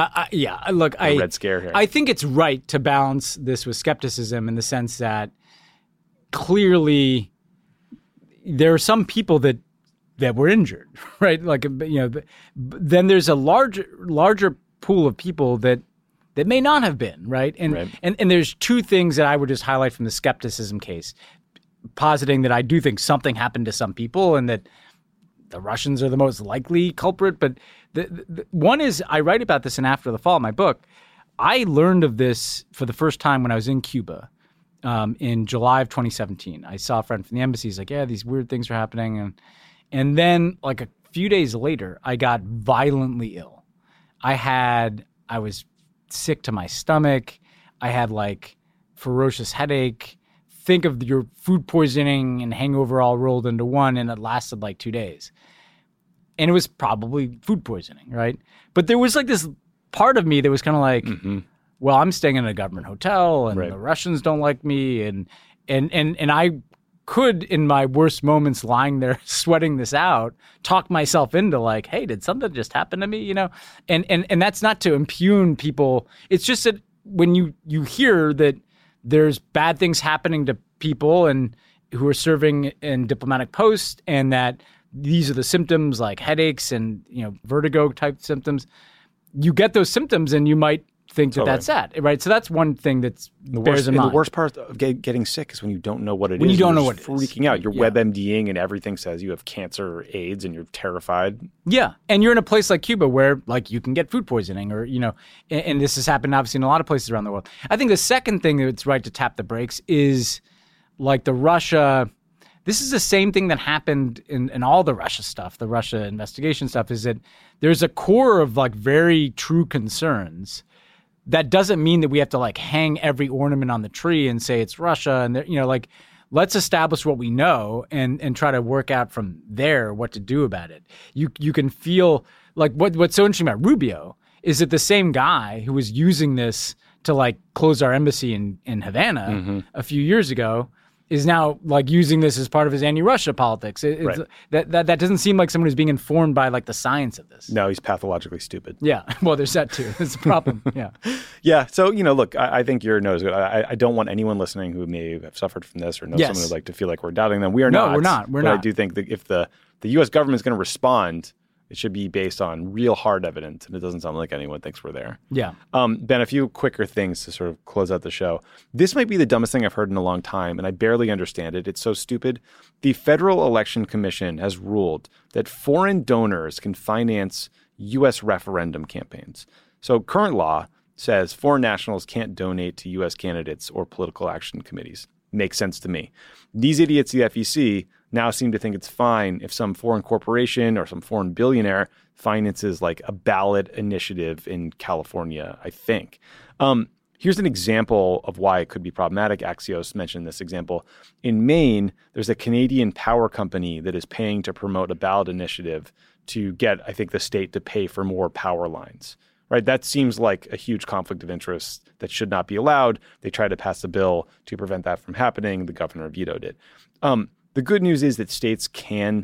Look, Red Scare here. I think it's right to balance this with skepticism in the sense that clearly there are some people that were injured, right? Then there's a larger pool of people that may not have been, right? And there's two things that I would just highlight from the skepticism case, positing that I do think something happened to some people and that the Russians are the most likely culprit. But the one is, I write about this in After the Fall, my book. I learned of this for the first time when I was in Cuba in July of 2017. I saw a friend from the embassy. He's like, yeah, these weird things are happening. And then a few days later, I got violently ill. I was sick to my stomach. I had ferocious headache. Think of your food poisoning and hangover all rolled into one, and it lasted 2 days. And it was probably food poisoning, right? But there was this part of me that was kind of well, I'm staying in a government hotel, and the Russians don't like me, and I could, in my worst moments, lying there sweating this out, talk myself into hey, did something just happen to me? And that's not to impugn people. It's just that when you hear that there's bad things happening to people and who are serving in diplomatic posts, and that these are the symptoms like headaches and, vertigo type symptoms. You get those symptoms and you might think that that's that, right? So that's one thing that's bears in mind. The worst part of getting sick is when you don't know what it is. When you don't know you're what it is. freaking out. You're WebMDing and everything says you have cancer or AIDS and you're terrified. Yeah. And you're in a place like Cuba where like you can get food poisoning or, and this has happened obviously in a lot of places around the world. I think the second thing that's right to tap the brakes is like the Russia. This is the same thing that happened in all the Russia stuff, the Russia investigation stuff, is that there's a core of like very true concerns. That doesn't mean that we have to like hang every ornament on the tree and say it's Russia and let's establish what we know and try to work out from there what to do about it. You can feel like what's so interesting about Rubio is that the same guy who was using this to like close our embassy in Havana a few years ago is now like using this as part of his anti-Russia politics. Right. That doesn't seem like someone who's being informed by like the science of this. No, he's pathologically stupid. Yeah. Well, there's that too. That's a problem. Yeah. Yeah. So, look, I think your note is good. I don't want anyone listening who may have suffered from this or know someone who'd like to feel like we're doubting them. We are not. No, we're not. We're not. But I do think that if the U.S. government is going to respond, it should be based on real hard evidence, and it doesn't sound like anyone thinks we're there. Yeah. Ben, a few quicker things to sort of close out the show. This might be the dumbest thing I've heard in a long time, and I barely understand it. It's so stupid. The Federal Election Commission has ruled that foreign donors can finance U.S. referendum campaigns. So current law says foreign nationals can't donate to U.S. candidates or political action committees. Makes sense to me. These idiots, the FEC, now seem to think it's fine if some foreign corporation or some foreign billionaire finances like a ballot initiative in California, I think. Here's an example of why it could be problematic. Axios mentioned this example. In Maine, there's a Canadian power company that is paying to promote a ballot initiative to get, I think, the state to pay for more power lines. Right, that seems like a huge conflict of interest that should not be allowed. They tried to pass a bill to prevent that from happening. The governor vetoed it. The good news is that states can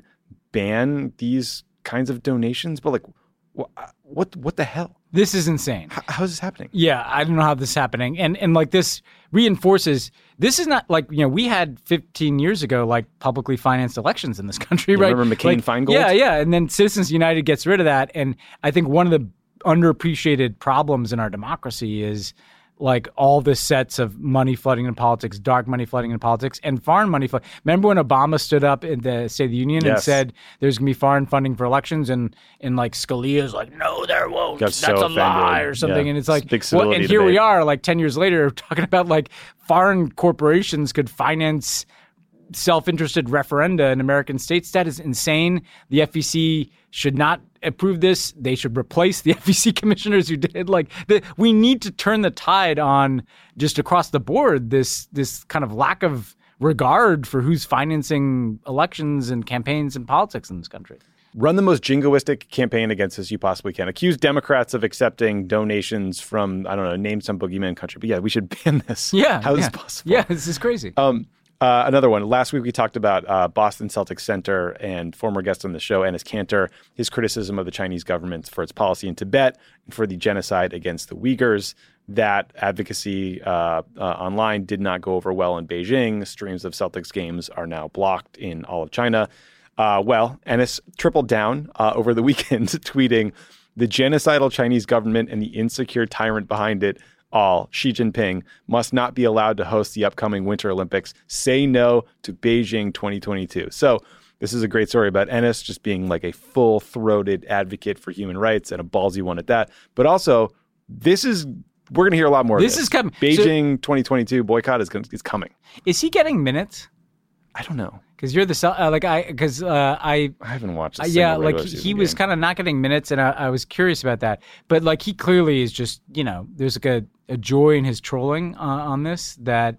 ban these kinds of donations, but like, what the hell? This is insane. How is this happening? Yeah, I don't know how this is happening. And like this reinforces, this is not like, we had 15 years ago, like publicly financed elections in this country, right? Remember McCain-Feingold? Yeah. And then Citizens United gets rid of that. And I think one of the underappreciated problems in our democracy is like all the sets of money flooding in politics, dark money flooding in politics, and foreign money flooding. Remember when Obama stood up in the State of the Union and said there's going to be foreign funding for elections, and like Scalia's like, no, there won't. That's a lie or something. Yeah. And it's like, and here we are like 10 years later talking about like foreign corporations could finance self-interested referenda in American states. That is insane. The FEC should not approve this. They should replace the FEC commissioners who did. We need to turn the tide on just across the board this kind of lack of regard for who's financing elections and campaigns and politics in this country. Run the most jingoistic campaign against us you possibly can. Accuse Democrats of accepting donations from, I don't know, name some boogeyman country. But yeah, we should ban this. Yeah. How is this possible? Yeah, this is crazy. Another one. Last week we talked about Boston Celtics center and former guest on the show, Enes Kanter, his criticism of the Chinese government for its policy in Tibet and for the genocide against the Uyghurs. That advocacy online did not go over well in Beijing. Streams of Celtics games are now blocked in all of China. Enes tripled down over the weekend, tweeting, "The genocidal Chinese government and the insecure tyrant behind it, Xi Jinping, must not be allowed to host the upcoming Winter Olympics. Say no to Beijing 2022. So this is a great story about Enes just being like a full-throated advocate for human rights and a ballsy one at that. But also, we're going to hear a lot more of this. This is coming. Beijing 2022 boycott is coming. Is he getting minutes? I don't know. Because you're I haven't watched this. Yeah, like he was kind of not getting minutes, and I was curious about that. But like he clearly is just, there's like a joy in his trolling on this that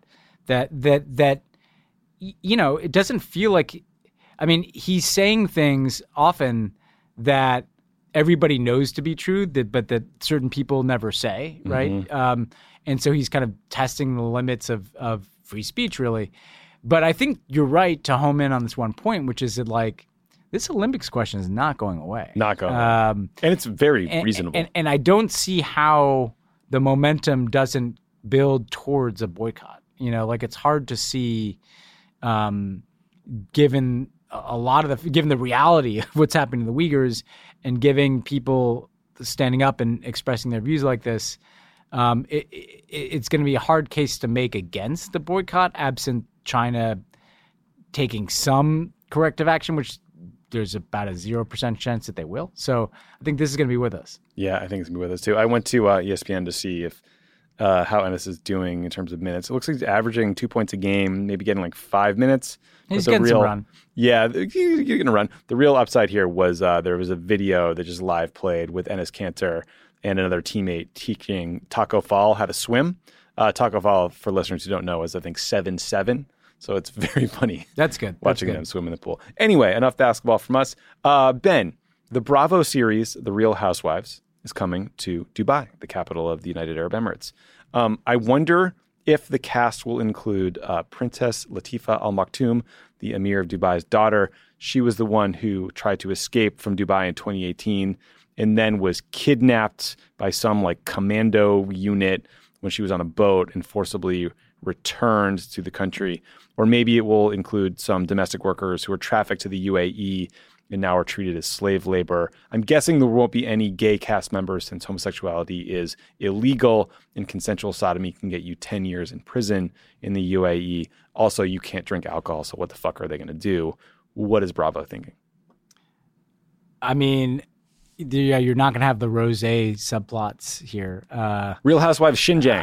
it doesn't feel like, I mean, he's saying things often that everybody knows to be true, but that certain people never say, right? Mm-hmm. And so he's kind of testing the limits of free speech, really. But I think you're right to home in on this one point, which is that like this Olympics question is not going away. Not going away. And it's very reasonable. And I don't see how the momentum doesn't build towards a boycott. Like it's hard to see, given a lot of given the reality of what's happening to the Uyghurs and giving people standing up and expressing their views like this, it's going to be a hard case to make against the boycott, absent China taking some corrective action, which there's about a 0% chance that they will. So I think this is going to be with us. Yeah, I think it's going to be with us too. I went to ESPN to see if how Ennis is doing in terms of minutes. It looks like he's averaging 2 points a game, maybe getting like 5 minutes. He's getting some run. Yeah, you're going to run. The real upside here was there was a video that just live played with Ennis Cantor and another teammate teaching Taco Fall how to swim. Taco Fall, for listeners who don't know, is I think 7'7". So it's very funny. That's good. Watching him swim in the pool. Anyway, enough basketball from us. Ben, the Bravo series, The Real Housewives, is coming to Dubai, the capital of the United Arab Emirates. I wonder if the cast will include Princess Latifa Al Maktoum, the Emir of Dubai's daughter. She was the one who tried to escape from Dubai in 2018 and then was kidnapped by some like commando unit when she was on a boat and forcibly returned to the country. Or maybe it will include some domestic workers who were trafficked to the UAE and now are treated as slave labor. I'm guessing there won't be any gay cast members since homosexuality is illegal and consensual sodomy can get you 10 years in prison in the UAE. Also, you can't drink alcohol, so what the fuck are they going to do? What is Bravo thinking? I mean, yeah, you're not going to have the rosé subplots here. Real Housewives Xinjiang.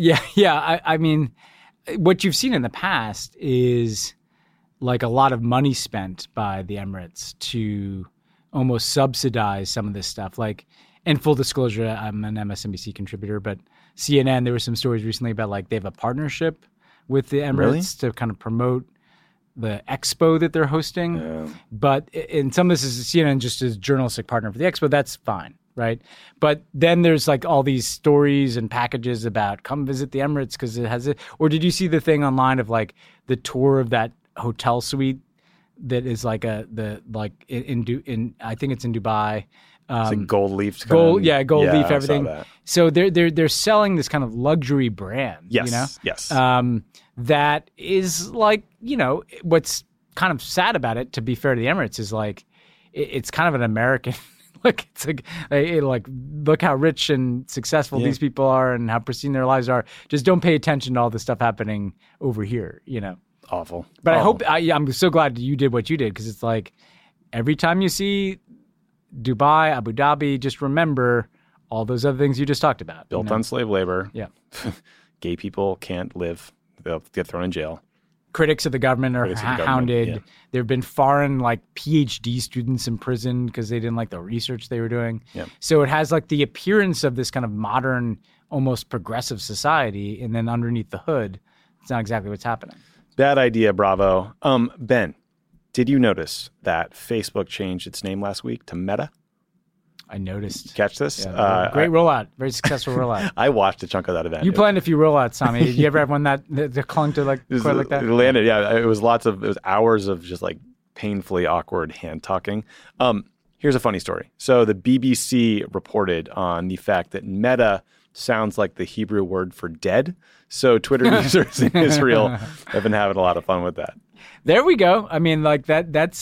I mean, what you've seen in the past is like a lot of money spent by the Emirates to almost subsidize some of this stuff. Like, in full disclosure, I'm an MSNBC contributor, but CNN, there were some stories recently about like they have a partnership with the Emirates to kind of promote the expo that they're hosting. But in some of this is CNN just as journalistic partner for the expo. That's fine, right? But then there's like all these stories and packages about come visit the Emirates because it has it. Or did you see the thing online of like the tour of that hotel suite that is like in I think it's in Dubai. It's like gold leaf. Gold leaf, everything. So they're selling this kind of luxury brand. Yes, you know? yes. That is like, you know, what's kind of sad about it, to be fair to the Emirates, is like it's kind of an American. Like it's like look how rich and successful these people are and how pristine their lives are. Just don't pay attention to all the stuff happening over here. You know. Awful. But I'm so glad you did what you did, because it's like every time you see Dubai, Abu Dhabi, just remember all those other things you just talked about. Built on slave labor. Yeah. Gay people can't live. They'll get thrown in jail. Critics of the government are hounded. Yeah. There have been foreign like PhD students in prison because they didn't like the research they were doing. Yeah. So it has like the appearance of this kind of modern, almost progressive society, and then underneath the hood, it's not exactly what's happening. Bad idea, Bravo. Ben, did you notice that Facebook changed its name last week to Meta? I noticed. Catch this? Yeah, great rollout. Very successful rollout. I watched a chunk of that event. You planned a few rollouts, Tommy. Did you ever have one that clung to like quite like that? It landed, yeah. It was hours of just like painfully awkward hand talking. Here's a funny story. So the BBC reported on the fact that Meta sounds like the Hebrew word for dead. So Twitter users in Israel have been having a lot of fun with that. There we go. I mean, like that's.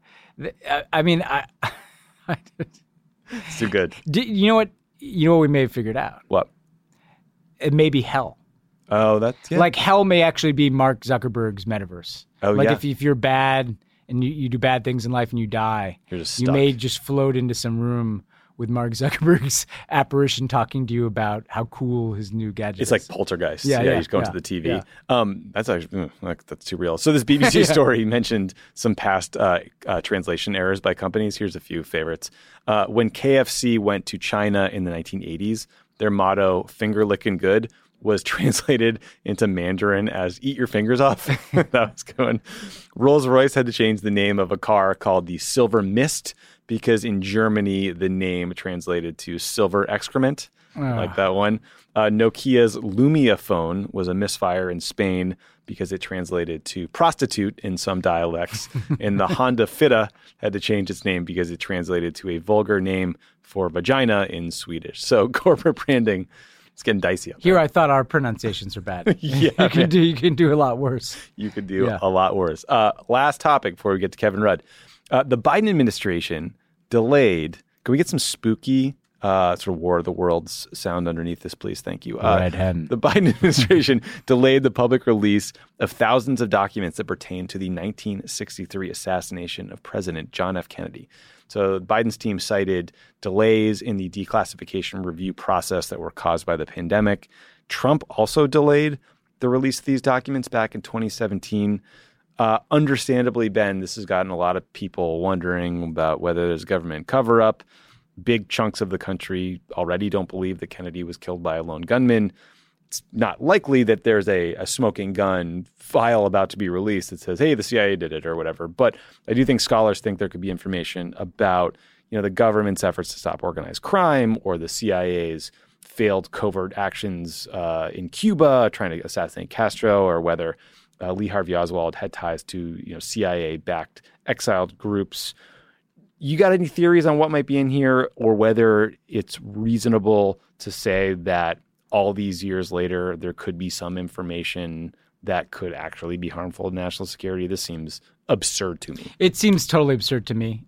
It's too good. You know what? You know what we may have figured out? What? It may be hell. Oh, that's like hell may actually be Mark Zuckerberg's metaverse. Oh, like yeah. if you're bad and you do bad things in life and you die, you're just you stuck. may just float into some room with Mark Zuckerberg's apparition talking to you about how cool his new gadget is. It's like Poltergeist. Yeah, he's going to the TV. Yeah. That's actually that's too real. So this BBC story mentioned some past translation errors by companies. Here's a few favorites. When KFC went to China in the 1980s, their motto, finger licking good, was translated into Mandarin as eat your fingers off. That was going. Rolls-Royce had to change the name of a car called the Silver Mist because in Germany, the name translated to silver excrement, like that one. Nokia's Lumia phone was a misfire in Spain because it translated to prostitute in some dialects. And the Honda Fitta had to change its name because it translated to a vulgar name for vagina in Swedish. So corporate branding It's getting dicey up Here, there. I thought our pronunciations were bad. Yeah, you can do a lot worse. You could do Yeah. a lot worse. Last topic before we get to Kevin Rudd. The Biden administration delayed. Can we get some spooky sort of War of the Worlds sound underneath this, please? Thank you. Red hen. The Biden administration delayed the public release of thousands of documents that pertain to the 1963 assassination of President John F. Kennedy. So Biden's team cited delays in the declassification review process that were caused by the pandemic. Trump also delayed the release of these documents back in 2017. Understandably, Ben, this has gotten a lot of people wondering about whether there's government cover-up. Big chunks of the country already don't believe that Kennedy was killed by a lone gunman. It's not likely that there's a smoking gun file about to be released that says, hey, the CIA did it or whatever. But I do think scholars think there could be information about, the government's efforts to stop organized crime or the CIA's failed covert actions in Cuba, trying to assassinate Castro, or whether Lee Harvey Oswald had ties to, CIA-backed exiled groups. You got any theories on what might be in here, or whether it's reasonable to say that all these years later, there could be some information that could actually be harmful to national security? This seems absurd to me. It seems totally absurd to me.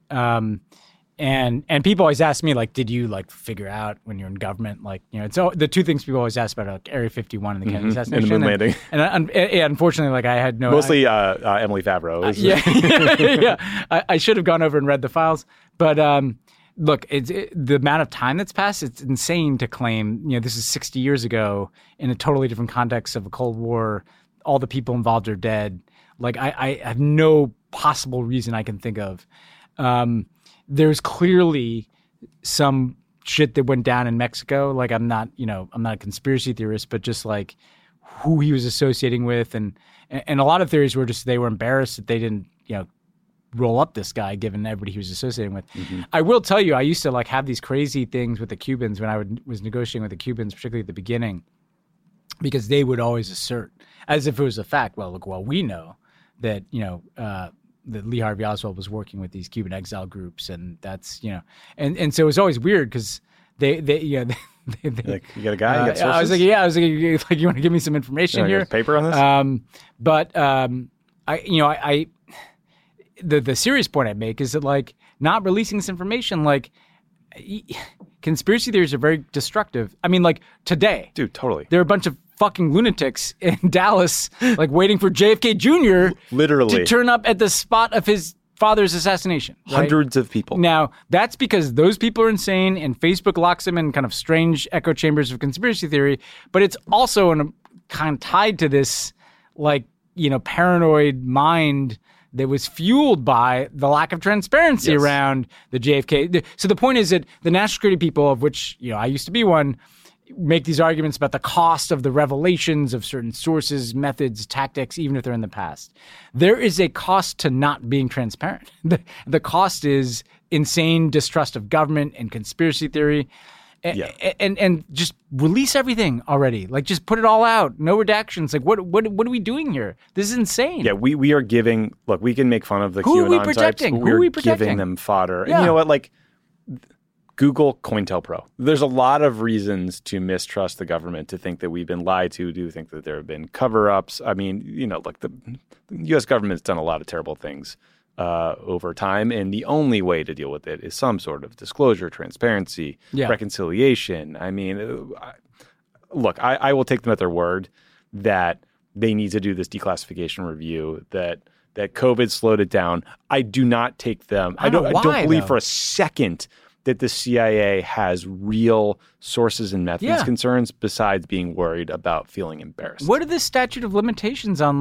And people always ask me, like, did you figure out when you're in government, it's the two things people always ask about are like Area 51 and the Kennedy assassination and the moon landing. And unfortunately, I had no mostly Emily Favreau. Yeah. I should have gone over and read the files, but look, the amount of time that's passed, it's insane to claim, this is 60 years ago in a totally different context of a Cold War. All the people involved are dead. I have no possible reason I can think of. There's clearly some shit that went down in Mexico. I'm not a conspiracy theorist, but just who he was associating with. And a lot of theories were just, they were embarrassed that they didn't, roll up this guy given everybody he was associating with. Mm-hmm. I will tell you, I used to have these crazy things with the Cubans when I was negotiating with the Cubans, particularly at the beginning, because they would always assert, as if it was a fact, we know that, that Lee Harvey Oswald was working with these Cuban exile groups, and that's, and so it was always weird because they you got a guy, you got sources? I was like, you want to give me some information here? Paper on this? The serious point I make is that not releasing this information, conspiracy theories are very destructive. I mean, today, dude, totally. There are a bunch of fucking lunatics in Dallas, waiting for JFK Jr. literally to turn up at the spot of his father's assassination. Right? Hundreds of people. Now, that's because those people are insane, and Facebook locks them in kind of strange echo chambers of conspiracy theory. But it's also kind of tied to this, paranoid mind that was fueled by the lack of transparency around the JFK. So the point is that the national security people, of which I used to be one, make these arguments about the cost of the revelations of certain sources, methods, tactics, even if they're in the past. There is a cost to not being transparent. The cost is insane distrust of government and conspiracy theory. And just release everything already. Just put it all out. No redactions. What are we doing here? This is insane. Yeah, we are giving. Look, we can make fun of the Who are we QAnon protecting? types, but Who are we we're protecting? giving them fodder. Yeah. And you know what? Google COINTELPRO. There's a lot of reasons to mistrust the government, to think that we've been lied to think that there have been cover-ups. I mean, the U.S. government's done a lot of terrible things over time, and the only way to deal with it is some sort of disclosure, transparency, reconciliation. I mean, look, I will take them at their word that they need to do this declassification review, that COVID slowed it down. I do not take them. I don't believe for a second that the CIA has real sources and methods concerns besides being worried about feeling embarrassed. What are the statute of limitations on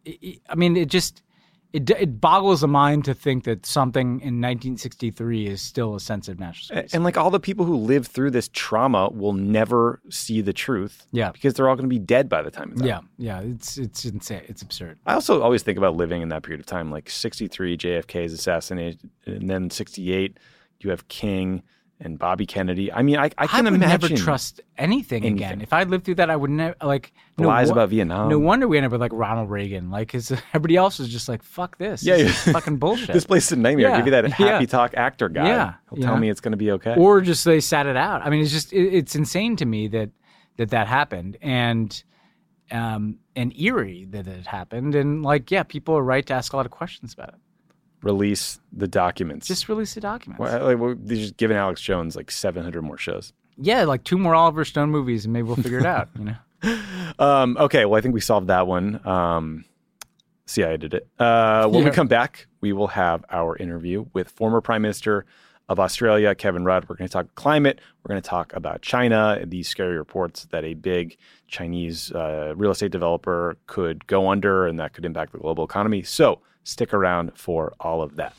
it boggles the mind to think that something in 1963 is still a sensitive national security. And all the people who lived through this trauma will never see the truth. Yeah. Because they're all going to be dead by the time of that. Yeah. It's insane. It's absurd. I also always think about living in that period of time, 63, JFK's assassination, and then 68, you have King and Bobby Kennedy. I mean, I can would imagine. never trust anything again. If I lived through that, I would never lies about Vietnam. No wonder we ended up with Ronald Reagan. Everybody else was just fuck this. Yeah, This is fucking bullshit. This place is a nightmare. Yeah. Give you that happy talk actor guy. Yeah. He'll tell me it's going to be okay. Or just they sat it out. I mean, it's insane to me that that happened, and eerie that it happened. And people are right to ask a lot of questions about it. Release the documents. Just release the documents. They're just giving Alex Jones 700 more shows. Yeah, 2 more Oliver Stone movies, and maybe we'll figure it out. Okay, well, I think we solved that one. See, I did it. When we come back, we will have our interview with former Prime Minister of Australia, Kevin Rudd. We're going to talk climate. We're going to talk about China and these scary reports that a big Chinese real estate developer could go under, and that could impact the global economy. So stick around for all of that.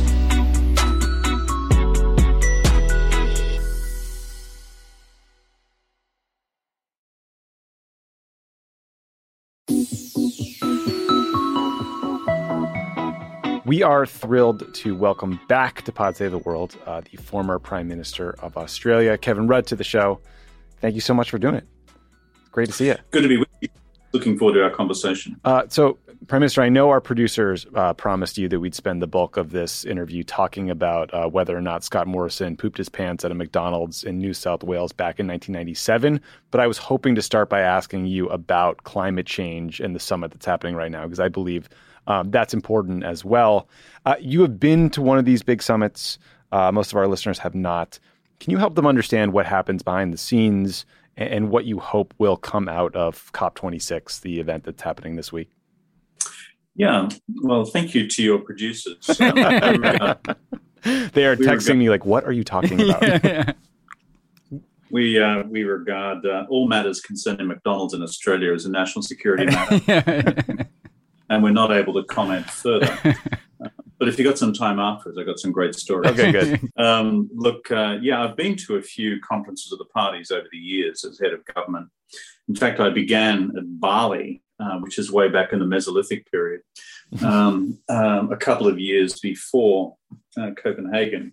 We are thrilled to welcome back to Pod Save the World the former Prime Minister of Australia, Kevin Rudd, to the show. Thank you so much for doing it. It's great to see you. Good to be with you. Looking forward to our conversation. So, Prime Minister, I know our producers promised you that we'd spend the bulk of this interview talking about whether or not Scott Morrison pooped his pants at a McDonald's in New South Wales back in 1997. But I was hoping to start by asking you about climate change and the summit that's happening right now, because I believe that's important as well. You have been to one of these big summits. Most of our listeners have not. Can you help them understand what happens behind the scenes and what you hope will come out of COP26, the event that's happening this week? Yeah, well, thank you to your producers. They are texting me what are you talking about? We regard all matters concerning McDonald's in Australia as a national security matter. And we're not able to comment further. But if you got some time afterwards, I've got some great stories. Okay, good. I've been to a few conferences of the parties over the years as head of government. In fact, I began at Bali, which is way back in the Mesolithic period, a couple of years before Copenhagen.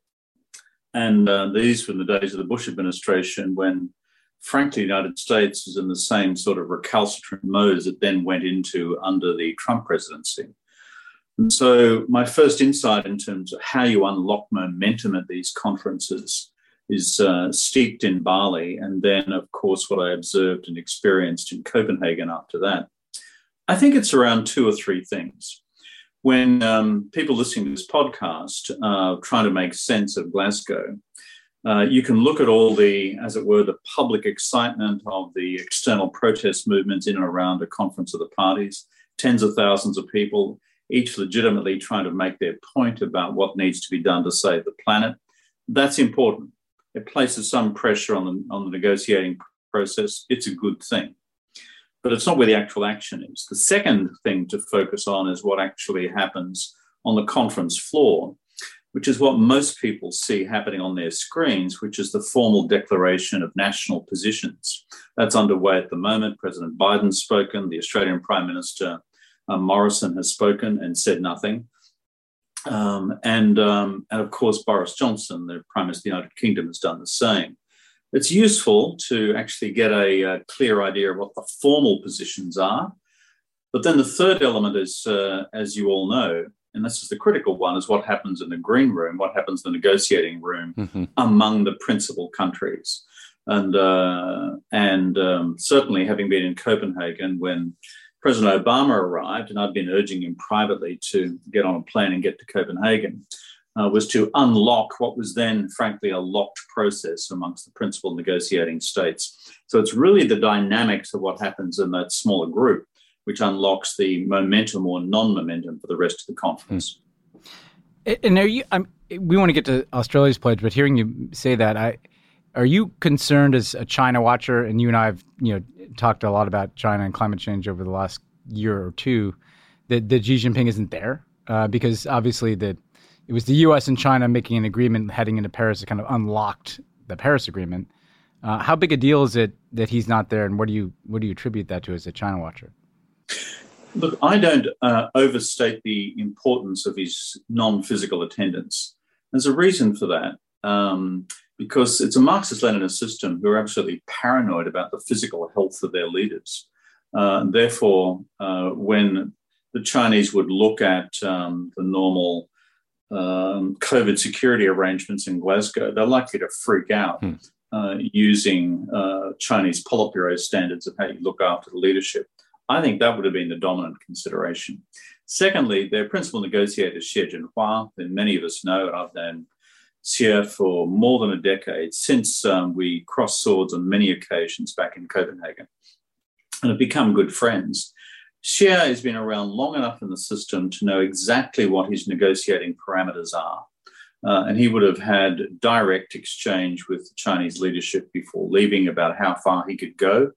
And these were the days of the Bush administration when, frankly, the United States was in the same sort of recalcitrant mode as it then went into under the Trump presidency. And so my first insight in terms of how you unlock momentum at these conferences is steeped in Bali, and then, of course, what I observed and experienced in Copenhagen after that. I think it's around 2 or 3 things. When people listening to this podcast are trying to make sense of Glasgow, you can look at all the, as it were, the public excitement of the external protest movements in and around a conference of the parties, tens of thousands of people, each legitimately trying to make their point about what needs to be done to save the planet. That's important. It places some pressure on the negotiating process. It's a good thing. But it's not where the actual action is. The second thing to focus on is what actually happens on the conference floor, which is what most people see happening on their screens, which is the formal declaration of national positions. That's underway at the moment. President Biden's spoken. The Australian Prime Minister Morrison has spoken and said nothing. And of course, Boris Johnson, the Prime Minister of the United Kingdom, has done the same. It's useful to actually get a clear idea of what the formal positions are. But then the third element is, as you all know, and this is the critical one, is what happens in the green room, what happens in the negotiating room among the principal countries. And certainly having been in Copenhagen when President Obama arrived, and I've been urging him privately to get on a plane and get to Copenhagen, was to unlock what was then, frankly, a locked process amongst the principal negotiating states. So it's really the dynamics of what happens in that smaller group which unlocks the momentum or non-momentum for the rest of the conference. And we want to get to Australia's pledge, but hearing you say that, are you concerned as a China watcher? And you and I have, talked a lot about China and climate change over the last year or two. That Xi Jinping isn't there because obviously it was the U.S. and China making an agreement heading into Paris that kind of unlocked the Paris Agreement. How big a deal is it that he's not there, and what do you attribute that to as a China watcher? Look, I don't overstate the importance of his non-physical attendance. There's a reason for that, because it's a Marxist-Leninist system who are absolutely paranoid about the physical health of their leaders. Therefore, when the Chinese would look at the normal COVID security arrangements in Glasgow, they're likely to freak out using Chinese Politburo standards of how you look after the leadership. I think that would have been the dominant consideration. Secondly, their principal negotiator, Xie Jinhua, that many of us know, and I've known Xie for more than a decade, since we crossed swords on many occasions back in Copenhagen and have become good friends. Xie has been around long enough in the system to know exactly what his negotiating parameters are. And he would have had direct exchange with the Chinese leadership before leaving about how far he could go.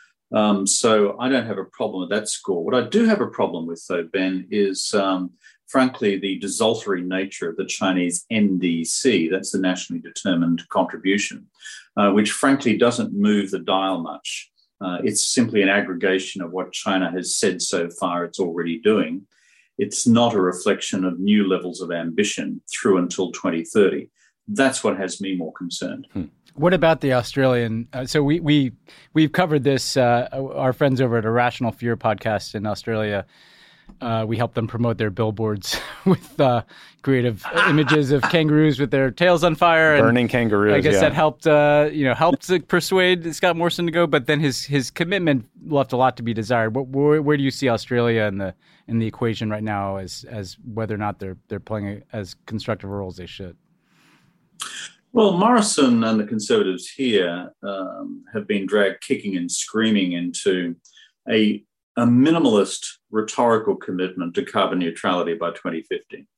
So I don't have a problem with that score. What I do have a problem with, though, Ben, is frankly the desultory nature of the Chinese NDC, that's the nationally determined contribution, which frankly doesn't move the dial much. It's simply an aggregation of what China has said so far it's already doing. It's not a reflection of new levels of ambition through until 2030. That's what has me more concerned. What about the Australian? So we've covered this. Our friends over at Irrational Fear podcast in Australia, we helped them promote their billboards with creative images of kangaroos with their tails on fire, burning kangaroos. I guess that helped to persuade Scott Morrison to go. But then his commitment left a lot to be desired. Where do you see Australia in the equation right now as whether or not they're playing as constructive a role as they should? Well, Morrison and the Conservatives here have been dragged kicking and screaming into a minimalist rhetorical commitment to carbon neutrality by 2050.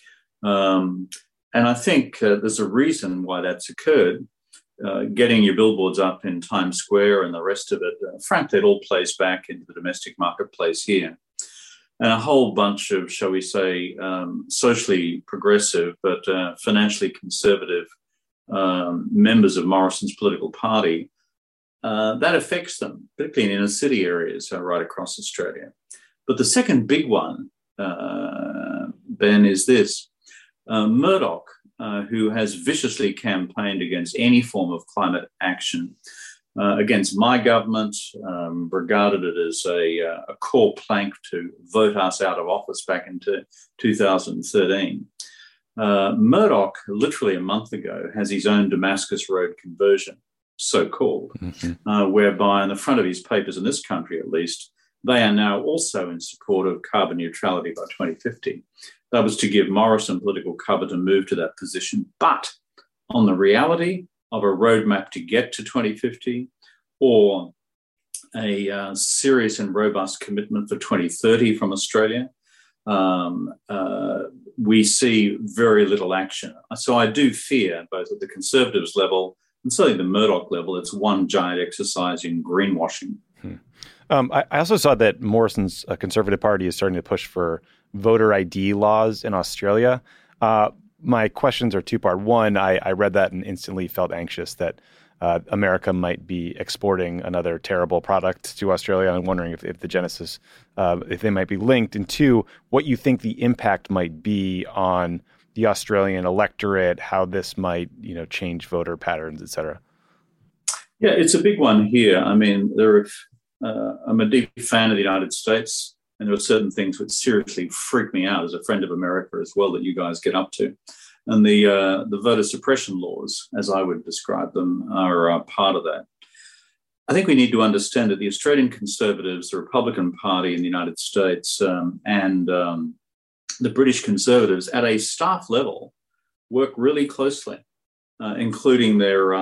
And I think there's a reason why that's occurred. Getting your billboards up in Times Square and the rest of it, frankly, it all plays back into the domestic marketplace here. And a whole bunch of, shall we say, socially progressive but financially conservative members of Morrison's political party, that affects them, particularly in inner city areas right across Australia. But the second big one, Ben, is this. Murdoch, who has viciously campaigned against any form of climate action, against my government, regarded it as a core plank to vote us out of office back into 2013. Murdoch, literally a month ago, has his own Damascus Road conversion, so-called, whereby on the front of his papers in this country, at least, they are now also in support of carbon neutrality by 2050. That was to give Morrison political cover to move to that position. But on the reality of a roadmap to get to 2050 or a serious and robust commitment for 2030 from Australia, we see very little action. So I do fear, both at the Conservatives level and certainly the Murdoch level, it's one giant exercise in greenwashing. I also saw that Morrison's Conservative Party is starting to push for voter ID laws in Australia. My questions are two-part. One, I read that and instantly felt anxious that America might be exporting another terrible product to Australia. I'm wondering if the genesis, if they might be linked. And two, what you think the impact might be on the Australian electorate, how this might, change voter patterns, et cetera. Yeah, it's a big one here. I mean, I'm a deep fan of the United States, and there are certain things which seriously freak me out as a friend of America as well that you guys get up to. And the voter suppression laws, as I would describe them, are part of that. I think we need to understand that the Australian Conservatives, the Republican Party in the United States, and the British Conservatives at a staff level work really closely, including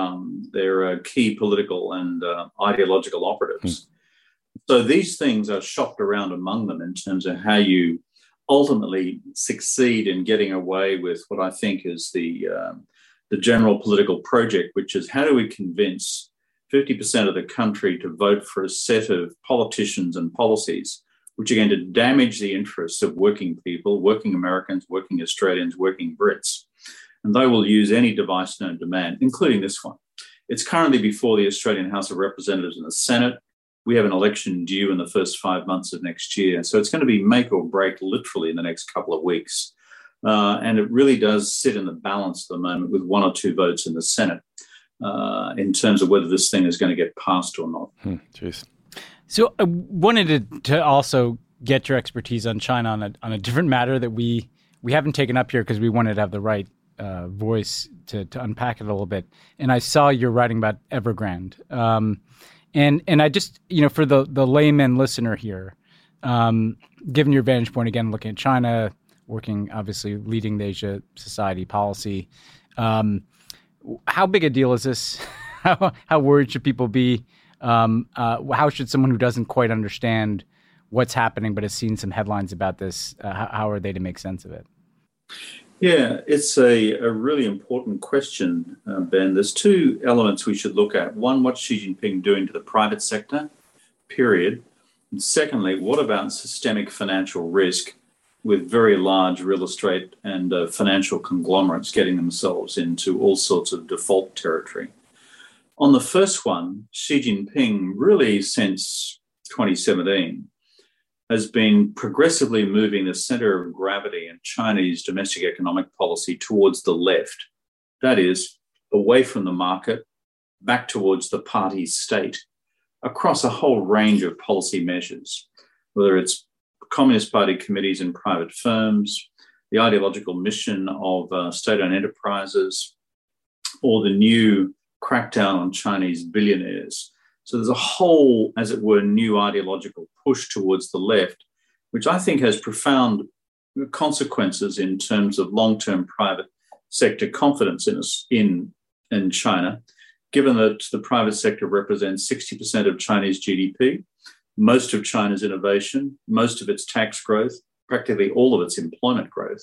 their key political and ideological operatives. So these things are shopped around among them in terms of how you ultimately succeed in getting away with what I think is the general political project, which is how do we convince 50% of the country to vote for a set of politicians and policies which are going to damage the interests of working people, working Americans, working Australians, working Brits. And they will use any device known to man, including this one. It's currently before the Australian House of Representatives and the Senate. We have an election due in the first 5 months of next year. So it's going to be make or break literally in the next couple of weeks. And it really does sit in the balance at the moment with one or two votes in the Senate in terms of whether this thing is going to get passed or not. Jeez. So I wanted to also get your expertise on China on a different matter that we haven't taken up here because we wanted to have the right voice to unpack it a little bit. And I saw you're writing about Evergrande. And I just, for the layman listener here, given your vantage point, again, looking at China, working, obviously, leading the Asia Society policy, how big a deal is this? How worried should people be? How should someone who doesn't quite understand what's happening but has seen some headlines about this, how are they to make sense of it? Yeah, it's a really important question, Ben. There's two elements we should look at. One, what's Xi Jinping doing to the private sector, period. And secondly, what about systemic financial risk with very large real estate and financial conglomerates getting themselves into all sorts of default territory? On the first one, Xi Jinping, really since 2017, has been progressively moving the center of gravity in Chinese domestic economic policy towards the left. That is, away from the market, back towards the party state, across a whole range of policy measures, whether it's Communist Party committees in private firms, the ideological mission of state-owned enterprises, or the new crackdown on Chinese billionaires. So there's a whole, as it were, new ideological push towards the left, which I think has profound consequences in terms of long-term private sector confidence in China, given that the private sector represents 60% of Chinese GDP, most of China's innovation, most of its tax growth, practically all of its employment growth.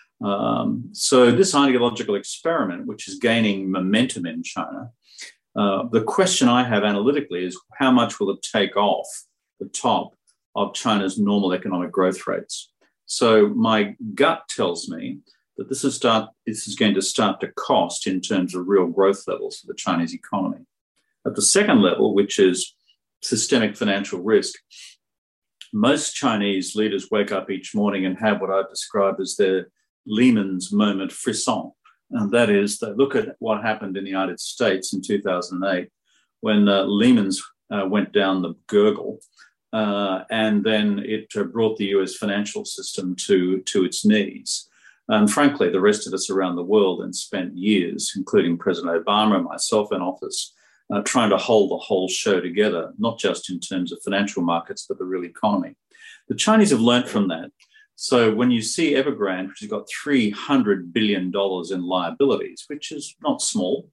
So this ideological experiment, which is gaining momentum in China, the question I have analytically is how much will it take off the top of China's normal economic growth rates? So my gut tells me that this is going to start to cost in terms of real growth levels for the Chinese economy. At the second level, which is systemic financial risk, most Chinese leaders wake up each morning and have what I've described as their Lehman's moment frisson. And that is, they look at what happened in the United States in 2008 when Lehman's went down the gurgle, and then it brought the US financial system to its knees. And frankly, the rest of us around the world then spent years, including President Obama and myself in office, trying to hold the whole show together, not just in terms of financial markets, but the real economy. The Chinese have learned from that. So when you see Evergrande, which has got $300 billion in liabilities, which is not small,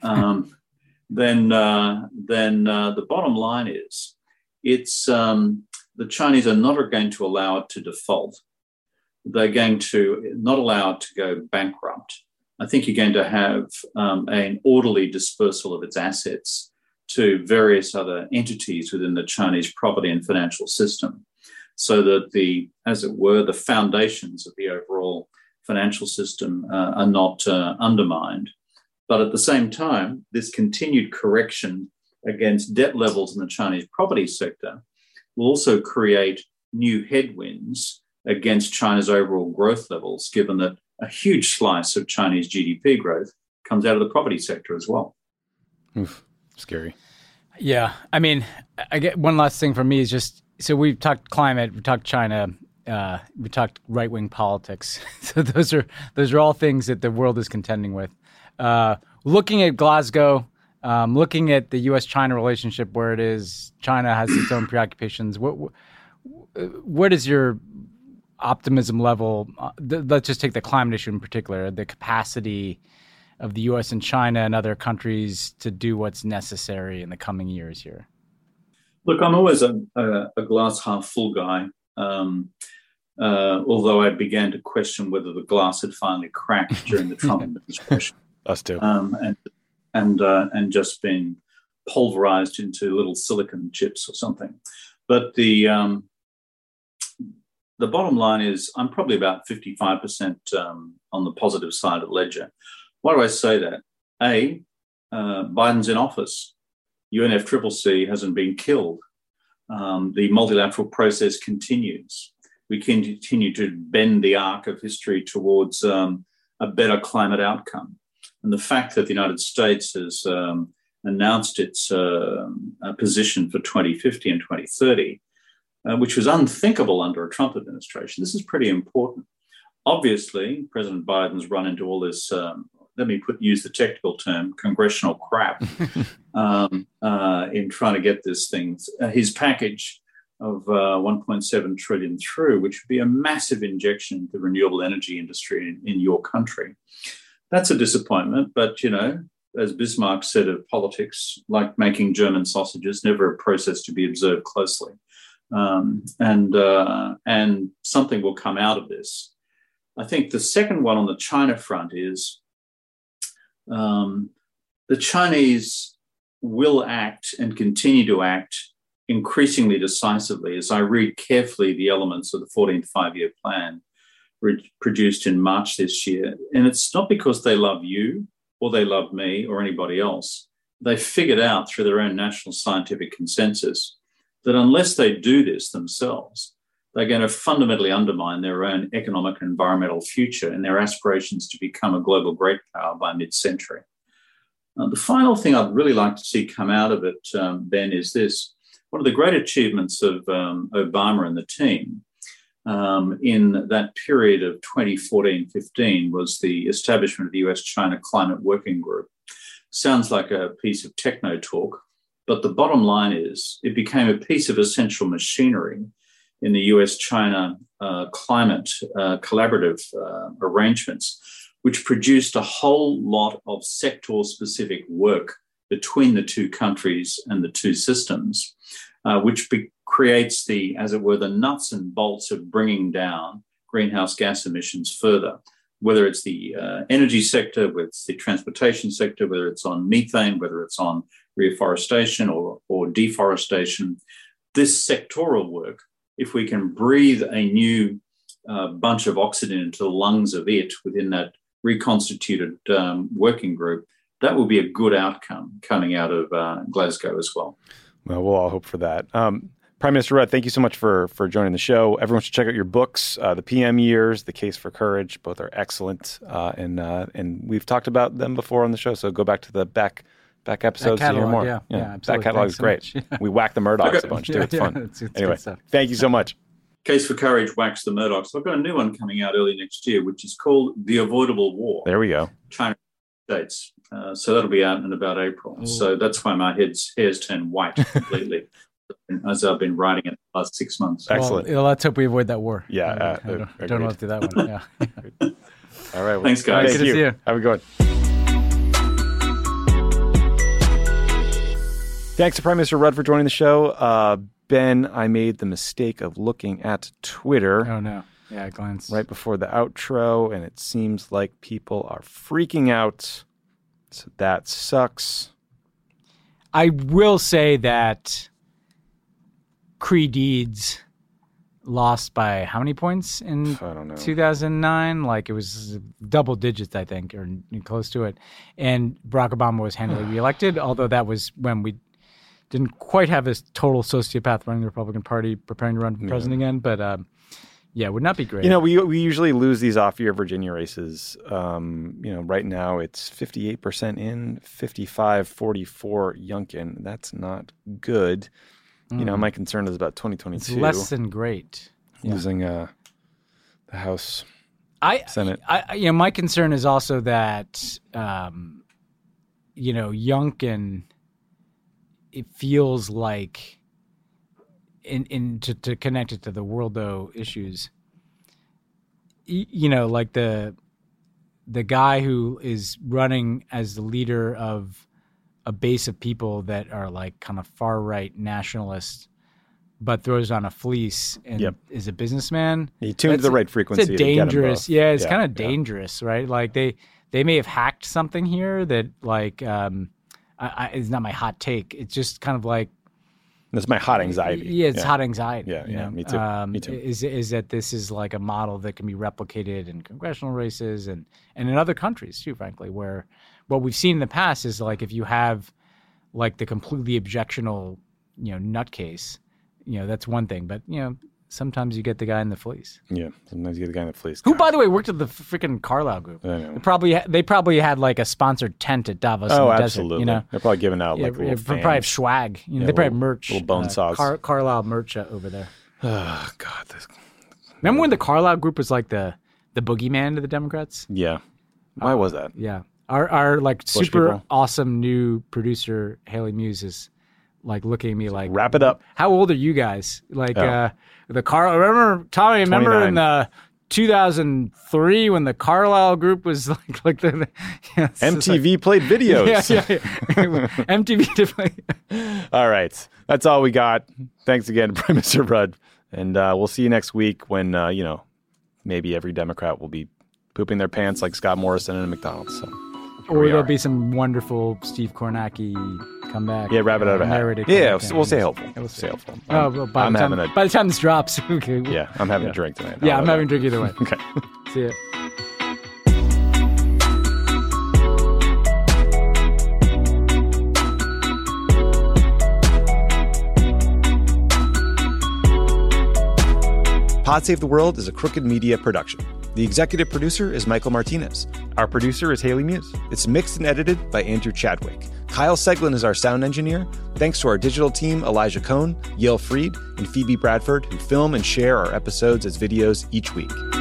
then the bottom line is it's the Chinese are not going to allow it to default. They're going to not allow it to go bankrupt. I think you're going to have an orderly dispersal of its assets to various other entities within the Chinese property and financial system, so that as it were, the foundations of the overall financial system are not undermined. But at the same time, this continued correction against debt levels in the Chinese property sector will also create new headwinds against China's overall growth levels, given that a huge slice of Chinese GDP growth comes out of the property sector as well. Oof, scary. Yeah. I mean, I get one last thing for me is just, so we've talked climate, we talked China, we talked right-wing politics. So those are all things that the world is contending with. Looking at Glasgow, looking at the U.S.-China relationship where it is, China has its own preoccupations. What is your optimism level? Let's just take the climate issue in particular, the capacity of the U.S. and China and other countries to do what's necessary in the coming years here. Look, I'm always a glass half full guy, although I began to question whether the glass had finally cracked during the Trump administration. Us too. And just been pulverized into little silicon chips or something. But the bottom line is I'm probably about 55% on the positive side of the ledger. Why do I say that? A, Biden's in office. UNFCCC hasn't been killed. The multilateral process continues. We continue to bend the arc of history towards a better climate outcome. And the fact that the United States has announced its position for 2050 and 2030, which was unthinkable under a Trump administration, this is pretty important. Obviously, President Biden's run into all this, use the technical term, congressional crap in trying to get this thing, his package of 1.7 trillion through, which would be a massive injection to the renewable energy industry in your country. That's a disappointment, but, as Bismarck said of politics, like making German sausages, never a process to be observed closely. And something will come out of this. I think the second one on the China front is the Chinese will act and continue to act increasingly decisively as I read carefully the elements of the 14th five-year plan produced in March this year. And it's not because they love you or they love me or anybody else. They figured out through their own national scientific consensus that unless they do this themselves, they're going to fundamentally undermine their own economic and environmental future and their aspirations to become a global great power by mid-century. The final thing I'd really like to see come out of it, Ben, is this. One of the great achievements of Obama and the team in that period of 2014-15 was the establishment of the US-China Climate Working Group. Sounds like a piece of techno talk, but the bottom line is it became a piece of essential machinery in the US-China climate collaborative arrangements, which produced a whole lot of sector-specific work between the two countries and the two systems, which creates the, as it were, the nuts and bolts of bringing down greenhouse gas emissions further, whether it's the energy sector, whether it's the transportation sector, whether it's on methane, whether it's on reforestation or deforestation. This sectoral work, if we can breathe a new bunch of oxygen into the lungs of it within that reconstituted working group, that will be a good outcome coming out of Glasgow as well. Well, we'll all hope for that. Prime Minister Rudd, thank you so much for joining the show. Everyone should check out your books, The PM Years, The Case for Courage. Both are excellent, and we've talked about them before on the show, so go back to the back episodes to hear more. Yeah, absolutely. That catalog is great. We whack the Murdochs a bunch, too. It's fun. It's anyway, thank you so much. Case for Courage, Wax the Murdochs. I've got a new one coming out early next year, which is called The Avoidable War. There we go. China States. So that'll be out in about April. Ooh. So that's why my hair's turned white completely as I've been writing it the last 6 months. Excellent. Well, let's hope we avoid that war. Yeah. I don't want to do that one. Yeah. All right. Well, thanks, guys. Good to see you. Have a good one. Thanks to Prime Minister Rudd for joining the show. Ben, I made the mistake of looking at Twitter. Oh, no. Yeah, I glanced. Right before the outro, and it seems like people are freaking out. So that sucks. I will say that Cree Deeds lost by how many points in 2009? Like it was double digits, I think, or close to it. And Barack Obama was handily reelected, although that was when we didn't quite have this total sociopath running the Republican Party preparing to run for president again. But it would not be great. We usually lose these off-year Virginia races. Right now it's 58% in, 55-44 Youngkin. That's not good. My concern is about 2022. It's less than great. Losing the House, Senate. My concern is also that, Youngkin, it feels like, to connect it to the worldo issues, like the guy who is running as the leader of a base of people that are like kind of far right nationalists, but throws on a fleece and is a businessman. He tuned to the right frequency. It's dangerous. Yeah, it's kind of dangerous, right? Like they may have hacked something here that like it's not my hot take. It's just kind of like that's my hot anxiety. Yeah, it's hot anxiety. Yeah, me too. Me too. Is that this is like a model that can be replicated in congressional races and in other countries too, frankly, where what we've seen in the past is like if you have like the completely objectional, nutcase, that's one thing. But, sometimes you get the guy in the fleece. Yeah, sometimes you get the guy in the fleece. Who, by the way, worked at the freaking Carlyle Group. I know. They probably had like a sponsored tent at Davos in the absolutely. desert. They're probably giving out like little probably have swag. They probably have merch. Little bone saws. Carlyle merch over there. Oh, God. Remember when the Carlyle Group was like the the boogeyman to the Democrats. Yeah. Why was that? Yeah. Our like Bush super people. awesome new producer, Haley Muse, is like looking at me like, Wrap it up. how old are you guys? Like Oh. the remember Tommy, remember 29. in 2003 when the Carlisle group was like the yeah, it's just like- MTV played videos. yeah. MTV to play. All right. That's all we got. Thanks again, Prime Minister Rudd. And we'll see you next week when, maybe every Democrat will be pooping their pants like Scott Morrison in a McDonald's. So, Or we there'll are. be some wonderful Steve Kornacki comeback. Yeah, rabbit out of a hat. narrated Yeah, campaign. we'll stay hopeful. Yeah, we'll Stay hopeful. Oh, well, by the time this drops, okay. Yeah, I'm having a drink tonight. Yeah, I'll I'm let having a drink either way. Okay. See ya. Pod Save the World is a Crooked Media production. The executive producer is Michael Martinez. Our producer is Haley Muse. It's mixed and edited by Andrew Chadwick. Kyle Seglin is our sound engineer. Thanks to our digital team, Elijah Cohn, Yale Freed, and Phoebe Bradford, who film and share our episodes as videos each week.